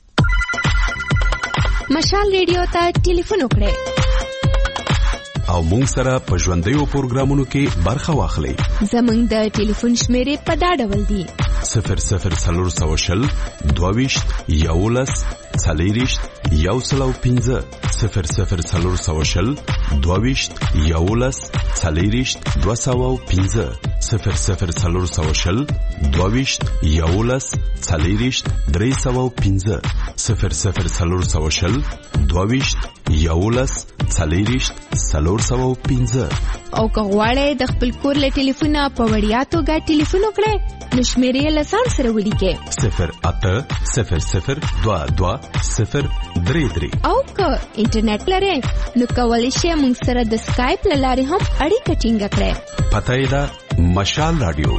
مشال ریډیو ته ټلیفون وکړئ او مونږ سره په ژوندۍ پروګرامونو کې برخه واخلئ زمونږ د ټلیفون شمیرې په دا ډول دي 00 22 11 40 115 00 22 11 40 215 00 22 11 40 315 00 22 11 40 315 او که غواړئ د خپل کور له ټلیفونه په وړیا توګه ټلیفون وکړئ نو شمیرې له ځان سره ولیکئ 080022 او که انټرنیټ لرئ نو کولی شئ موږ سره د سکایپ له لارې هم اړیکه ټینګه کړئ پته یې ده مشال رادیو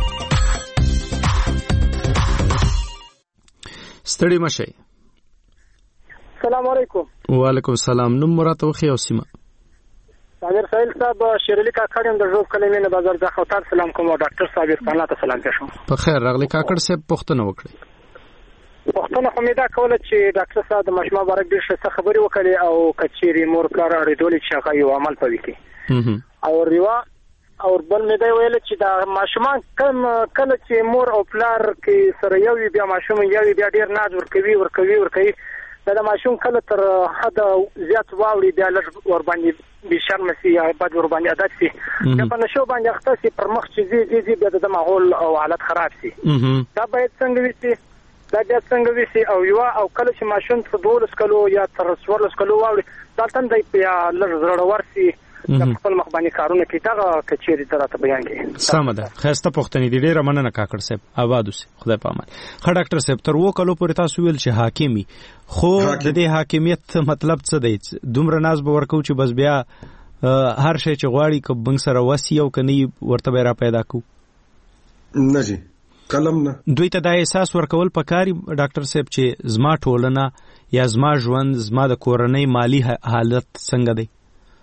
ستړي مشئ السلام علیکم وعلیکم السلام نوم مراته وخی او سیمه صابر سایل صاحب شیرلی کاکړم د ژوب کلمې نه بازار ځخه تر سلام کوم ډاکټر صابر پانا ته سلام پېښم په خیر راغلی کاکړ صاحب پښتنه وکړي پښتنه خو مې دا کوله چې ډاکټر صاحب د مشما بارک ډیر څه خبري وکړي او کچيري مور پلار اړیدول چې هغه یو عمل پوي کوي او ریوا او بل مې دا ویل چې دا ماشومان کله چې مور او پلار کې سره یو بیا ماشوم یو بیا ډیر ناز ورکوي دا ماشوم کله تر حد زیات واوري بیا لږ ور باندې به شرم سي یا بد ور باندې عادت سي دا په نشو باندې اخته سي پر مخ چې زی بیا د ماحول او حالت خراب سي دا باید څنګه وي دا بیا څنګه وي او یو او کله چې ماشوم ته 12 کلو یا تر 14 کلو واوري دا تند بیا لږ زړه ورسي د خپل مخ باندې کارونه کوي دا کچيري تراته بیان کوي سم ده خسته پښتنې دي ډیره مننه کاکړ صاحب آباد اوسه خدای پامان خ ډاکټر صاحب تر وو کلو پورې تاسو ویل چې حاکمي خو د دې حاکمیت مطلب څه دی دومره ناز به ورکو چې بس بیا هر شی چې غواړي ک بنګ سره وسی او کني ورته را پیدا کو نه جی کلم نه دوی ته د احساس ورکول پکاري ډاکټر صاحب چې زما ټولنه یا زما ژوند زما د کورنۍ مالی حالت څنګه دی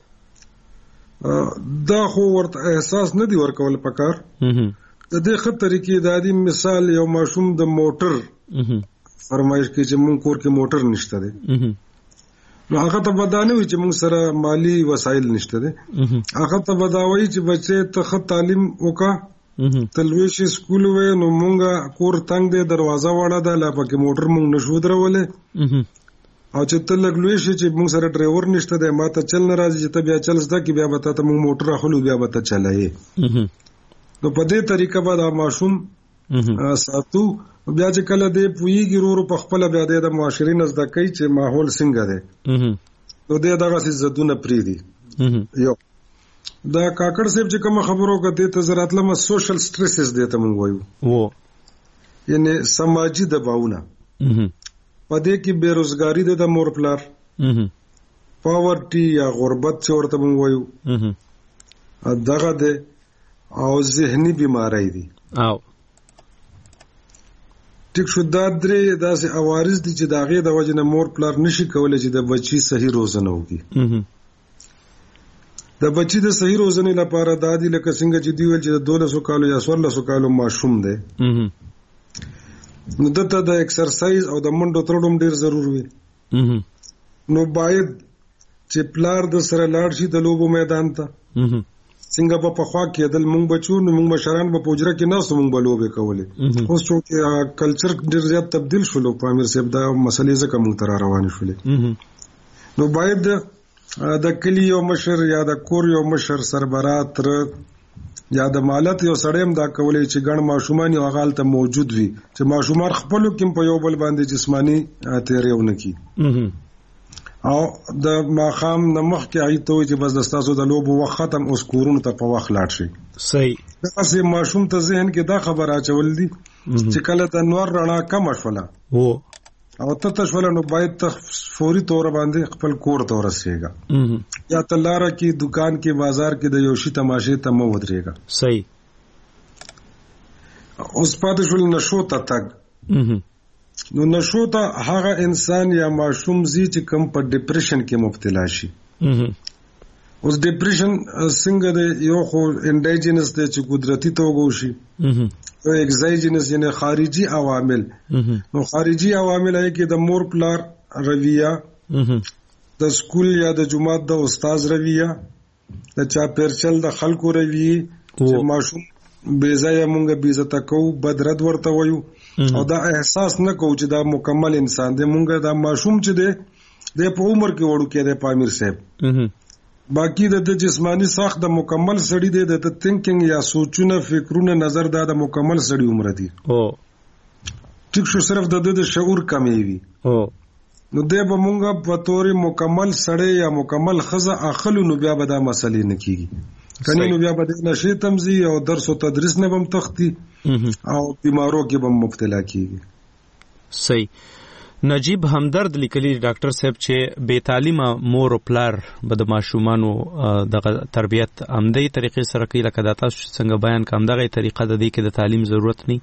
دا خو ورته احساس نه دی ورکول پکار د دې خط طریقې د عادي مثال یو ماشوم د موټر فرمایش کې چې مونږ کور کې موټر نشته دی نو هغه ته بدانه وي چې موږ سره مالی وسایل نشته دي. هغه ته بداوي چې بچي ته ښه تعلیم وکړه، تلويش سکول وې نو مونږه کور تنگ دی، دروازه وړه ده، لا پکې موټر مونږ نشو درولې، او چې ته لګلوي شي چې مونږ سره ډرایور نشته دی، ما ته چل نه راځي چې ته بیا چل زده کې بیا به ته مونږ موټر اخلو بیا به ته چلایې. نو په دې طریقه به دا ماشوم ساتو. بیا چې کله دې پویږي ورو په خپل بیا د معاشري نزد کوي چې ماحول څنګه دی، نو دې دغه څه زدونه پری دي. یو دا کاکړ صاحب چې کوم خبرو کوي ته زرات لمه سوشل سټریسز دي ته مونږ وایو، یعنی سماجی دباونه، پدې کې بیروزګاری د مور پلار، پاورټي یا غربت چې ورته مونږ وایو، دغه ده او ذهني بیماری دي. او ټیک شو دا درې داسې عوارض دي چې داغه د وجه نه مور پلار نشي کولای چې د بچي صحیح روزنه وکړي. د بچی د صحیح روزنې لپاره د عادي لکه څنګه چې دی ویل چې د 1200 کالو یا 1400 کالو ماشوم دی، نو دته د ایکسرسایز او د منډو ترډوم ډیر ضروري وي. نو باید چې پلار د سره لاړ شي د لوبو میدان ته، څنګه په خوا کې دل مونږ بچو نو مونږ مشران په پوجره کې نه سو مونږ بلوبه کولې. اوس چې کلچر ډیر زیات تبدیل شول په امیر صاحب دا مسلې ځکه مونږ تر روان شولې. نو باید د کلی یو مشر یا د کور یو مشر سربراه تر یا د مالت یو سړیم دا کولې چې ګڼ ماشومان یو غال ته موجود وي چې ماشومان خپل کوم په یو بل باندې جسمانی تیریونه کی، او د ماخام نمخ کې ایته چې بس د تاسو د لوب وخت ختم اوس کورونو ته په وخت لاړ شي. صحیح. دغه ماشوم ته ذهن کې دا خبره اچول دي چې کله د نور رڼا کم شوله او ته تشول نو باید ته فوري تور باندې خپل کور ته ورسېږي، یا تلاره کې دکان کې بازار کې د یو شي تماشې ته مو ودرېږي. صحیح. اوس پاتې شول نشو ته تک، نو نشو ته هغه انسان یا ماشوم زی چې کم په ډیپریشن کې مبتلا شي. اوس ډیپریشن څنګه د یو خو انډایجنس د چې قدرتي توګه شي، او ایگزایجنس یعنی خارجي عوامل. نو خارجي عوامل هي کې د مور پلار رویه، د سکول یا د جماعت د استاد رویه، د چا پرچل د خلکو رویه چې ماشوم بے ځای مونږه بے عزت کو بدرد ورته وایو، او دا احساس نه کو چې دا مکمل انسان دی. مونږه دا ماشوم چې دی د په عمر کې وړو کې دی پامیر صاحب، باقی د جسمانی ساخت د مکمل سړی دی، د تھینکینګ یا سوچونه فکرونه نظر دا د مکمل سړی عمر دی. ټیک شو، صرف د شعور کمی وي. نو دی به مونږه په توري مکمل سړی یا مکمل خزه اخلو، نو بیا به دا مسلې نه کیږي. کني نو بیا به نشي تمزي او درس او تدریس نه بم تختی او بیمارو کې بم مبتلا کیږي. صحیح. نجیب همدرد لیکلی ډاکټر صاحب چې بے تعلیمه مور او پلار به د ماشومانو د تربیت عمدي طریقې سره کوي، لکه دا تاسو څنګه بیان کوم دغه طریقه د دې کې د تعلیم ضرورت نه.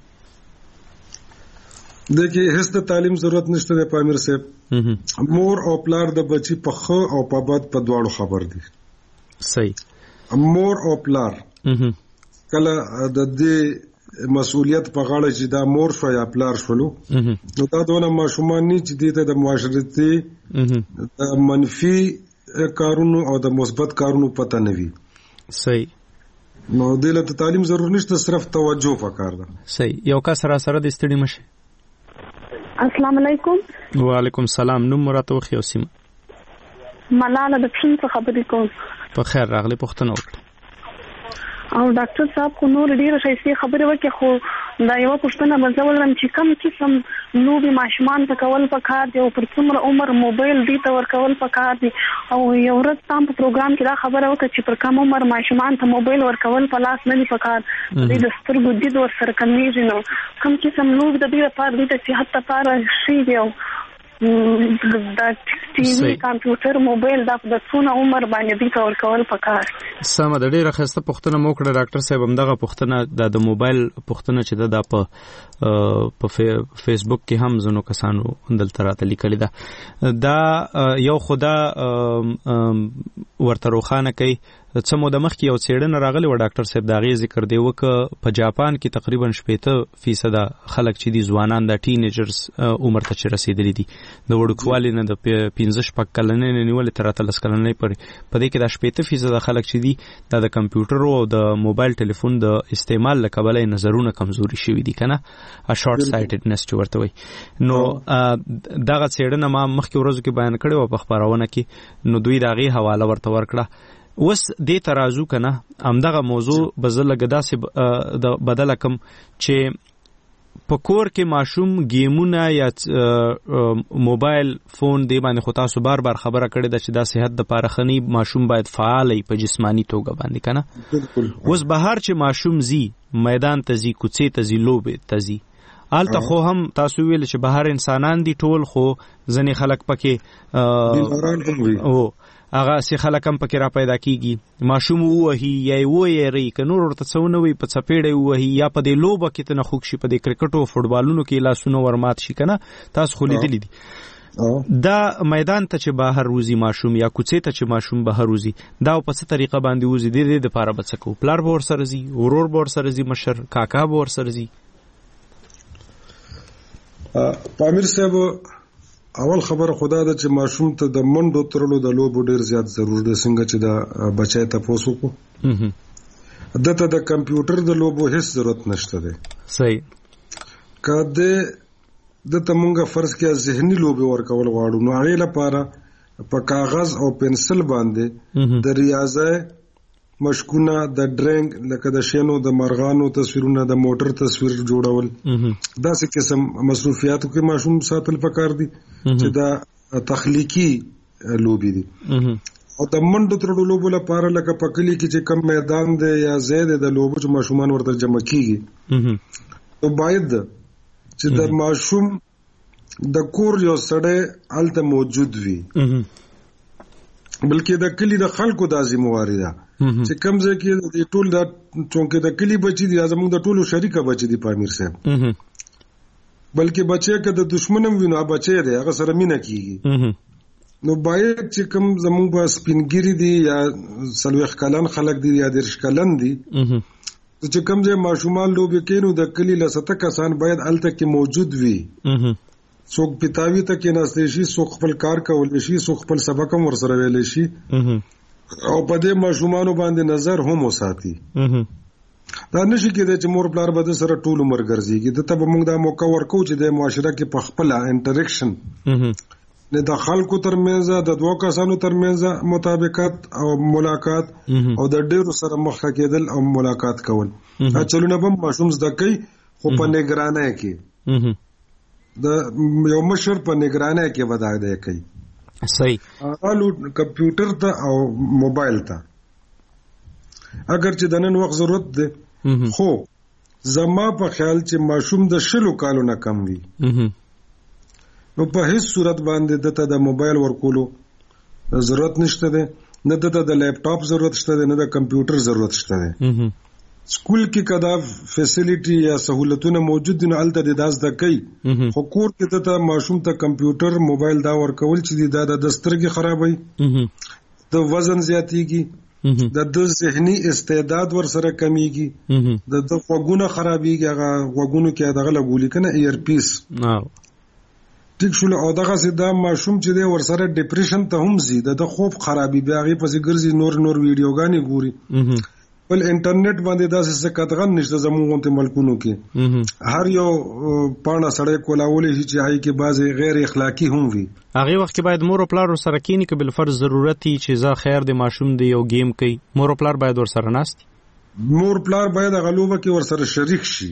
دغه هیڅ د تعلیم ضرورت نشته د پامیر صاحب. مور او پلار د بچي په خو او په بد په دواړو خبر دي. صحیح. مور او پلار کله د دې مسؤلیت په غاړه چې دا مور شو یا پلار شولو، نو دا دونه ماشومان نه چې د معاشرتي د منفي کارونو او د مثبت کارونو پته نه وي. صحیح. نو دلته تعلیم ضرور نشته، صرف توجه پکار ده. صحیح. یو کا سره د استړي مشه. السلام علیکم. وعلیکم السلام. نوم مراتو خیوسیم. ملاله د پښین څخه خبرې کوم. په خیر راغلی، پښتنه وکړه. او ډاکټر صاحب خو نور ډیره شایسته خبره وکړه، خو دا یو پښتنه مزولم چې کم قسم نوې ماشومان ته کول پکار دی او پر څومره عمر موبایل دی ته ورکول پکار دی. او یو ورځ تام په پروګرام کې دا خبره وکړه چې پر کم عمر ماشومان ته موبایل ورکول په لاس نه دی پکار، د سترګو دید ور سره کمیږي. نو کم قسم نوې د دې لپاره د صحت لپاره شي دی، او دا ټي وي کمپیوټر موبایل دا د څونه عمر باندې دی کول پکار. سمه د ډیره خسته پښتنه موکړه ډاکټر صاحب. همدغه پښتنه د موبایل پښتنه چې دا په فیسبوک کې هم زنو کسانو دلته راته لیکل دا یو خدا ورته روخانه کوي څه موده مخکې یو څېړنه راغلی و ډاکټر صاحب د هغې ذکر دی وکړه په جاپان کې تقریبا 80% خلک چې دي ځوانان د ټینیجرز عمر ته چې رسېدلي دي د وړوکوالي نه د 15-16 کلنۍ نه نیولې تر 13 کلنۍ پورې په دې کې د 80% خلک چې دي دا د کمپیوټر او د موبایل ټلیفون د استعمال له کبله نظرونه کمزوري شوي دي کنه شارټ سایټډنس چې ورته وایي نو دغه څېړنه ما مخکې ورځو کې بیان کړې وه په خپرونه کې نو دوی د هغې حواله ورته ورکړه اوس دې ته راځو که نه همدغه موضوع به زه لږه داسې بدله کړم چې په کور کې ماشوم ګیمونه یا موبایل فون دې باندې خو تاسو بار بار خبره کړې ده چې دا صحت دپاره ښه نه ماشوم باید فعال وي په جسماني توګه باندې که نه اوس بهر چې ماشوم ځي میدان ته ځي کوڅې ته ځي لوبې ته ځي هلته خو هم تاسو ویل چې بهر انسانان دي ټول خو ځینې خلک پکې هغه سي خلک هم پکې را پیدا کیږي ماشوم ووهي یا وویری که نور ورته څه ونه وي په څپېړې ووهي یا په دې لوبه کې ته نه خوږ شي په دې کرکټو فوټبالونو کې لاسونه ورمات شي که نه تاسو خو لیدلي دي دا میدان ته چې بهر وځي ماشوم یا کوڅې ته چې ماشوم بهر وځي دا په څه طریقه باندې وځي د دې دپاره به څه کوو پلار به ورسره ځي ورور به ورسره ځي مشر کاکا به ورسره ځي پامیر صاحب اول خبره خدا ده چې ماشوم ته د منډو ترلو د لوبو ډیر زیات ضرور دی څنګه چې دا بچای ته پوسو کو دته د کمپیوټر د لوبو هیڅ ضرورت نشته دی صحیح کله دته مونږه فرض کې ذهني لوبي ورکول غواړو نو هغه لپاره په کاغذ او پنسل باندې د ریاضه مشکونه د ډرنګ لکه د شینو د مرغانو تصویرونه د موټر تصویر جوړول داسې قسم مصروفیاتو کې ماشوم ساتل پکار دي چې دا تخلیقي لوبي دي او د منډو ترړو لوبو لپاره لکه پکلی کې چې کم میدان دی یا زید د لوبو چې ماشومان ورته جمع کیږي نو باید چې د ماشوم د کور یو سړی هلته موجود وي بلکې د کلی د خلکو د ذمہواری ده چې کوم ځای کې د ټول د چونکه د کلی بچی دي زموږ د ټولو شریکه بچی دي پامیر صاحب بلکې بچی که د دشمنم وینو بچی دی هغه سره مینه کیږي نو باید چې کوم زموږ په سپینګری دي یا سلوخ کلن خلک دي یا درش کلن دي چې کوم ځای ماشومان لوبي کینو د کلی لسته کسان باید الته کې موجود وي څوک پتاوی ته کې ناستې شي څوک خپل کار کول شي څوک خپل سبق هم ورسره ویل شي او په دې ماشومانو باندې نظر هم وساتي دا نشي کېدای چې مور پلار به سره ټول عمر ګرځيږي د ته به موږ دا موقع ورکو چې د معاشره کې په خپل انټریکشن نه د خلکو ترمنځ د دوه کسانو ترمنځ مطابقت او ملاقات او د ډیرو سره مخ کېدل او ملاقات کول چلونه به ماشوم زده کوي خو په نگرانۍ کې د یو مشر په نگرانۍ کې وداده کوي صحیح حالو کمپیوټر ته او موبایل ته اگر چې د نن وخت ضرورت ده خو زما په خیال چې ماشوم د 10 کالو نه کم وي نو په هیڅ صورت باندې د موبایل ورکولو ضرورت نشته ده نه د لیپټاپ ضرورت شته ده نه د کمپیوټر ضرورت شته ده سکول کې کدا فیسیلیټي یا سہولتونه موجود دي نو الته د داس د کوي خو کور کې ته ماشوم ته کمپیوټر موبایل دا ورکول چې دا د سترګې خرابوي د وزن زیاتېږي د ذهني استعداد ور سره کمیږي د غوګونه خرابېږي هغه غوګونو کې دغه لګولي کنه ایر پیس ټیک شول او دغه سیده ماشوم چې د ور سره ډیپریشن ته هم زی د خوب خرابي بیا غي پسې ګرځي نور ویډیوګانې ګوري بل انټرنیټ باندې داسې څه کتغن نشته زموږ ته ملکونو کې هر یو پاڼه سړی کولاولې شي چې هاي کې بعضی غیر اخلاقی هم وي هغه وخت کې باید مور او پلار سره کینی که بل فرض ضرورتي چې زه خیر د ماشوم دی یو گیم کوي مور او پلار باید ور سره ناست مور پلار باید غلوبه کې ور سره شریک شي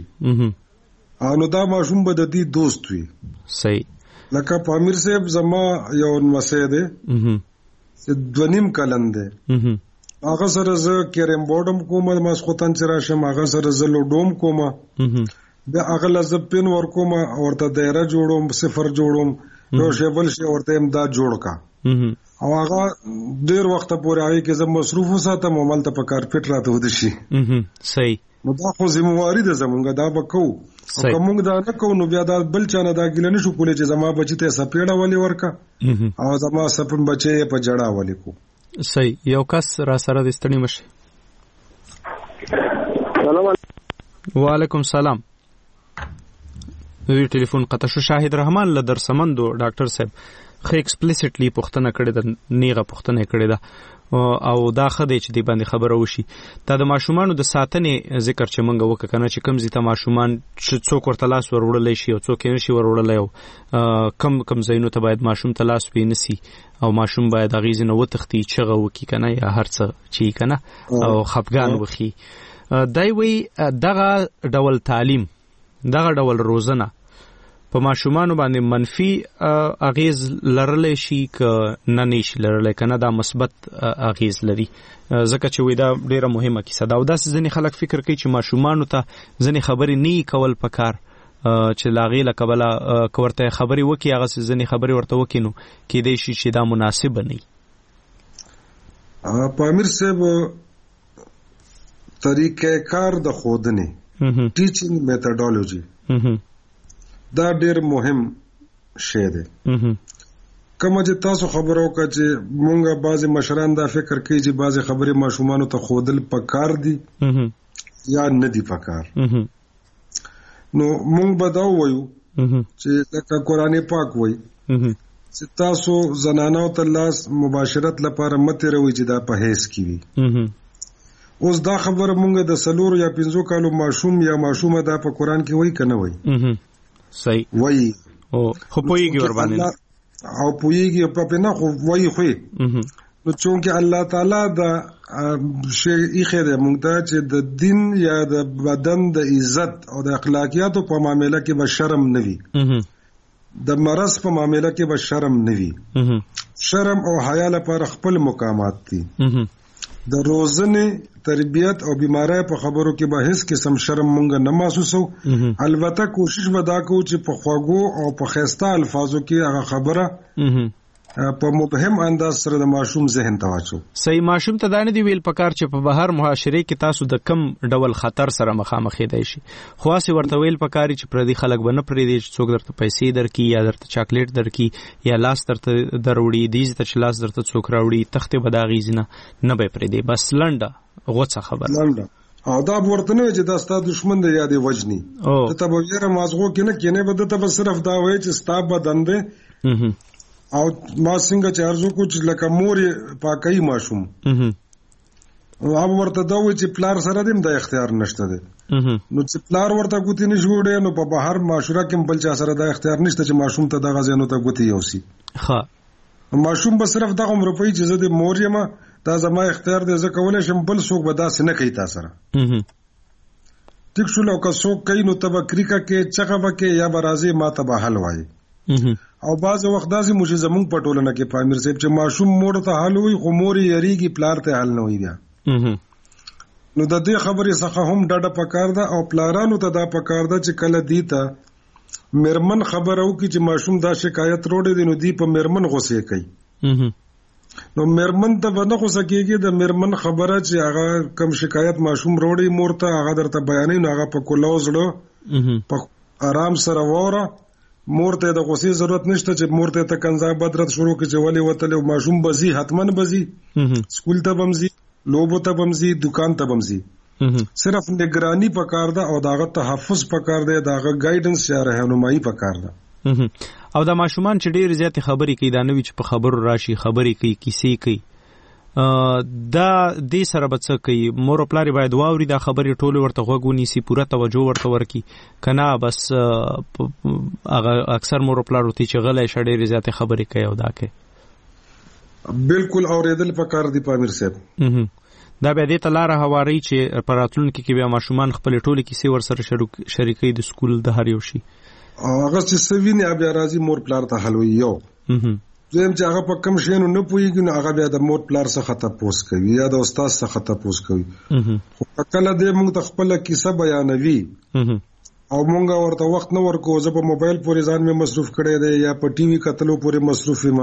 نو دا ماشوم به د دې دوست وي صحیح لکه پامیر صاحب زما یو مسیده چې 2.5 کلن ده هغه سره زه کیرم بورډم کوم ماسخوتن چې راشم هغه سره زه لوډوم کوم د هغه لزه پین ورکوم ورته دایره جوړوم صفر جوړوم یو شی بل شی ورته امدا جوړ کا او هغه ډیر وخت پورې هغه کې زه مصروف وساتم عمل ته په کارپټ راته ود شي صحیح نو دا خو ذمہواری ده زمونږ دا وکاو او کومګ دا نه کو نو بیا دا بل چانه دا ګل نه شو کولای چې زما بچی ته سپېړه ولي ورکا او زما سپن بچي په جړه ولي کو صحیح. یو کس را سره د ستړي مشه. سلام. وعلیکم سلام. وی ټلیفون قطع شو. شاهد رحمان له درسمندو ډاکټر صاحب خو ایکسپلیسیټلی پوښتنه کړې ده، نیغه پوښتنه کړې ده او دا خدای چې دی باندې خبره وشي. دا د ماشومانو د ساتنې ذکر چې مونږ وکړو کنه چې کم زیته ماشومان چې څوک ورته لاس ورولای شي او څوک یې نشي ورولای او کم زینو ته باید ماشوم ته لاس وینسي او ماشوم باید اغیز نه وتختی چغه وکي کنه یا هر څه چی کنه او خپګان وخی. دای وی دغه ډول تعلیم دغه ډول روزنه په ماشومان باندې منفي اغیز لرلې شي ک نه نشي لرلې کنه دا مثبت اغیز لري. ځکه چې وې دا ډیره مهمه کیسه دا. او داس ځنې خلک فکر کوي چې ماشومان ته ځنې خبرې نه کول پکار چې لاغې لکبله کوړته خبرې وکي هغه ځنې خبرې ورته وکینو کې دې شي چې دا مناسب نه وي. پامیر صاحب طریقې کار د خودنه ټیچینګ میتھډالوجي دا ډیر مهم شی دی. کوم چې تاسو خبرو کا چې مونږه بعضی مشران دا فکر کوي چې بعضی خبرې ماشومان ته خودل پکار دي یا نه دي پکار. نو مونږ بداو وایو چې لکه قرآن پاک وایي چې تاسو زنانو ته لاس مباشرت لپاره مت روي چې دا په هیڅ کې وي. اوس دا خبره مونږه د سلور یا 5 کالو ماشوم یا ماشومه دا په قرآن کې وایي کنه وایي. صحیح وایي او خو پويږي ور باندې او پويږي په نه خو وایي خو نو چونکه الله تعالی دا شی اخره مونږ ته چې د دین یا د بدن د عزت او د اخلاقیاتو په معاملې کې به شرم نه وي، د مرض په معاملې کې به شرم نه وي. شرم او حیا لپاره خپل مقامات دي. د روزنه تربیت او بیماری په خبرو کې به هیڅ قسم شرم مونږ نه محسوسو. البته کوشش ودا کوو چې په خواږو او په خسته الفاظو کې هغه خبره په مبهم انداز سره د ماشوم ذهن ته واچو. صحیح. ماشوم ته دا نه دی ویل پکار چې په بهر معاشره کې تاسو د کم ډول خطر سره مخامخ دی شي، خو اسی ورته ویل پکاري چې پردي خلک بنه پردي چې څوک درته پیسې درکې یا درته چاکلیټ درکې یا لاس درته دروړي دي چې لاس درته څوک راوړي تخته بداغیزنه نه به پردي بس لنډه غوڅه خبر لنډه او دا ورته نه چې دا ستاسو دشمن دی یا دی وجني ته به یې مازغو کې نه کینه بده ته صرف دا وایي چې ستاب بدن دی او ما څنګه چې ارزو کو چې لکه مور پاکي ماشوم او ورته دا وایي چې پلار سره دیم د اختیار نشته دی. نو چې پلار ورته ګوتی نشوړي نو په بهر معاشره کې بل چا سره د اختیار نشته چې ماشوم ته د غزانو ته ګوتی یوسي. ها ماشوم به صرف دغه روپۍ چې زه د مور یم دا زما اختیار دی، زه کولای شم بل څوک به داسې نه کوي تاسو سره. ټیک شو لو که څوک کوي نو تبه کریکا کې چغه وکي یا برازي ما ته به حل وایي. او بعض وخت داسې موږ زمونږ په ټولنه کې پامیر صاحب چې ماشوم مور ته حل وي خو مور یې یریږي پلار ته حل نه وي بیا. نو د دې خبرې څخه هم ډډه پکار ده او پلارانو ته دا پکار ده چې کله دی ته مرمن خبره وکړي چې ماشوم دا شکایت روړي دي نو دی په مرمن غوسه کوي. نو مرمن ته ونه غوسه کېږي، د مرمن خبره چې هغه کم شکایت ماشوم روړي مور ته هغه درته بیانې نو هغه په کولو زړه په آرام سره وره. مور ته د غوسې ضرورت نشته چې مور ته تکنځا بدرت شروع کړي چې ولې وتل ماشوم بزي حتمن بزي سکول ته بمزي لوبو ته بمزي دکان ته بمزي. صرف نگرانی پکار ده او داغه تحفظ پکار ده، داغه گایډنس یا راهنمایي پکار ده. او دا ماشومان چې ډیر زیات خبرې کوي دا نوې چې په خبرو راشي خبرې کوي کیسې کوي دا دې سره به څه کوي؟ مور پلار باید واوري دا خبرې ټول ورته غوږونی سي، پوره توجه ورته ورکي کنه بس هغه اکثر مور پلار ته چې غلې شډې زیات خبرې کوي او دا کوي. بالکل اوریدل پکار دی پامیر صاحب. دا به دې تلاره هواري چې پراتلونکو کې بیا ماشومان خپل ټولې کیسې ور سره شریکي د سکول د هر یو شي هغه چې سوینه بیا راځي مور پلار ته حل وي. یو زم چې هغه په کم شینو نه پويږي نو هغه بیا د مور پلار څخه تاسو کوي یا د استاد څخه تاسو کوي. خو کله دې موږ ته خپل کیسه بیانوي او موږ ورته وخت نه ورکو، زه په موبایل پورې ځان مې مصروف کړی دی یا په ټي وي کتلو پورې مصروف یم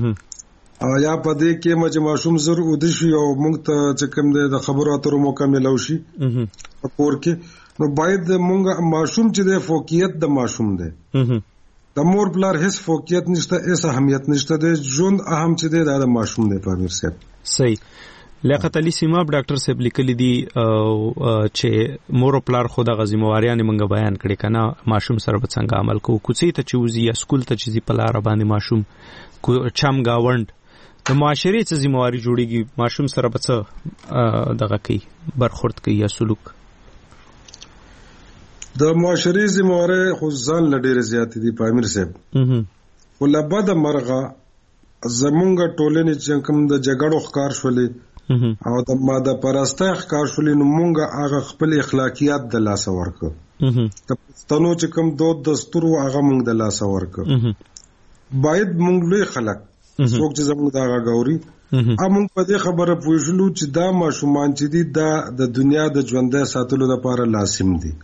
یا په دې کې مې ماشوم زر ودشي او موږ ته چې کوم د خبرو اترو موقع ملو شي په کور کې. نو باید موږ ماشوم چې د فوقیت د ماشوم دی د مور پلار هیڅ فوقیت نشته، هیڅ اهمیت نشته، د ژوند اهم چې دی د ماشوم دی پامیر صاحب. صحیح. لیاقت علي سیماب ډاکټر صاحب لیکلي دي چې مور او پلار خو د غزمواریان منګه بیان کړي کنه ماشوم سره به څنګه عمل کوو کوڅې ته چې وزي یا سکول ته چې په لار باندې ماشوم چم گاوند د معاشري څخه ذمہواری جوړيږي ماشوم سره به څه دغه کوي برخورد کوي یا سلوک د معاشري ذمہواری خو ځان لډېر زیات دي په امیر صاحب ولبد مرغه زمونږ ټولنې چې کوم د جګړو ښکار شولې او د ماده پرسته ښکار شولې نو مونږه هغه خپل اخلاقیات د لاس ورکو د پښتنو چې کوم دود دستور هغه مونږ د لاس ورکو باید مونږ لوی خلک څوک چې زموږ دا غاوري امون په دې خبره پوښلو چې دا ماشومان چې دي دا د دنیا د ژوندۍ ساتلو لپاره لازم دي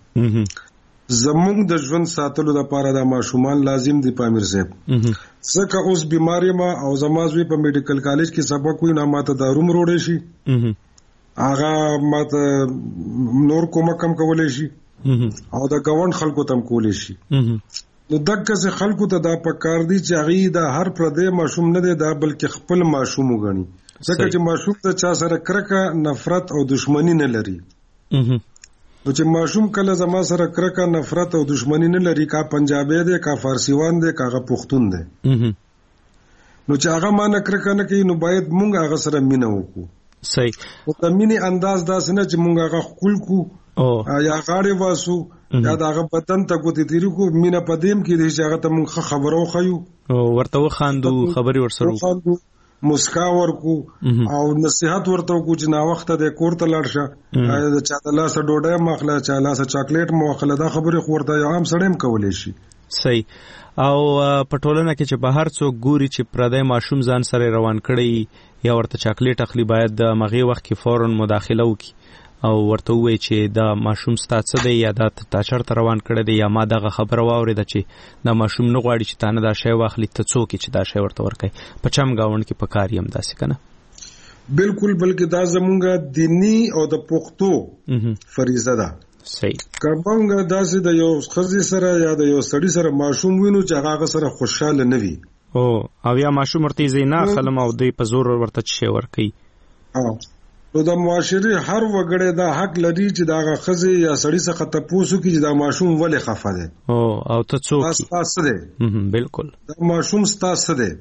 زموږ د ژوند ساتلو لپاره دا ماشومان لازم دي په امیر صاحب ځکه اوس بیماری ما او زمازوی په میډیکل کالج کې سبق وینم ماته دا روم روړې شي هغه ماته نور کومه کم کولای شي او دا ګوند خلکو تم کولای شي نو دغه څه خلکو ته دا پکار دي چې هغه دا هر پردې ماشوم نه دی دا بلکې خپل ماشوم وګڼي ځکه چې ماشوم ته چا سره کرکه نفرت او دښمنی نه لري نو چې ماشوم کله زما سره کرکه نفرت او دښمنی نه لري کا پنجابی دی کا فارسیوان دی کا پښتون دی نو چې هغه مان کرکه نه کوي نو باید مونږ هغه سره مینه وکړو صحیح او د مینې انداز داس نه چې مونږ هغه خپل کو یا غاړې واسو یا داغه بدن ته کوتي تیرو کو مینه پدیم کې دي چې هغه ته مونږ خبرو خيو ورته خاندو خبري ورسره مسکا ورکو او نصيحت ورته کو چې نا وخت د کور ته لاړ شه د چا د لاس ډوډۍ مخله چا لاس چاکلیټ مخله دا خبره خورته یو عام سړیم کولې شي صحیح او پټولنه کې چې بهر څوک ګوري چې پردې ماشوم ځان سره روان کړي یا ورته چاکلیټ اخلي باید د مغي وخت کې فورن مداخله وکړي او ورته وایي چې دا ماشوم ستاسو دی یا دا تا چرته روان کړی دی یا ما دغه خبره واورېده چې دا ماشوم نه غواړي چې تانه دا شی واخلي ته څوک چې دا شی ورته ورکړي په چم گاوند کې په کار یم داسې کنه بالکل بلکې دا زمونږه دینی او د پښتو فریضه ده صحیح کبنګ داسې د یو خزي سره یا د یو سړی سره ماشوم وینو چې هغه سره خوشاله نه وي او یا ماشوم ورته زینا خلم او دوی په زور ورته شی ورکړي نو د معاشري هر وګړی دا حق لري چې دا خزي یا سړی څخه تاسو کې چې دا ماشوم ولې خفه ده او ته څوک تاسو ده بالکل دا ماشوم تاسو ده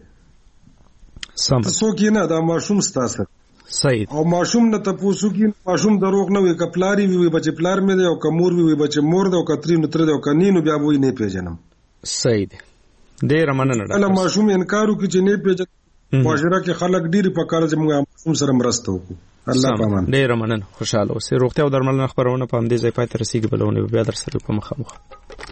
سم تاسو کې نه دا ماشوم تاسو صحیح او ماشوم نه تاسو کې ماشوم دروغ نه وي کپلاری وي بچ پلار مې ده او کمور وي بچ مور ده او کتري نتر ده او کنينو بیا وای نه پیژنم صحیح ده ډېر مننه ډاکټر ماشوم انکار وکړي چې نه پیژنم معاشره کې خلک ډېر په کار چې موږ ماشوم سره مرسته وکړو الله پامان ډېر مننه خوشاله اوسئ روغتیا او درملنه خبرونه په همدې ځای پای ته رسیدي بلونه بیا در سره په مخه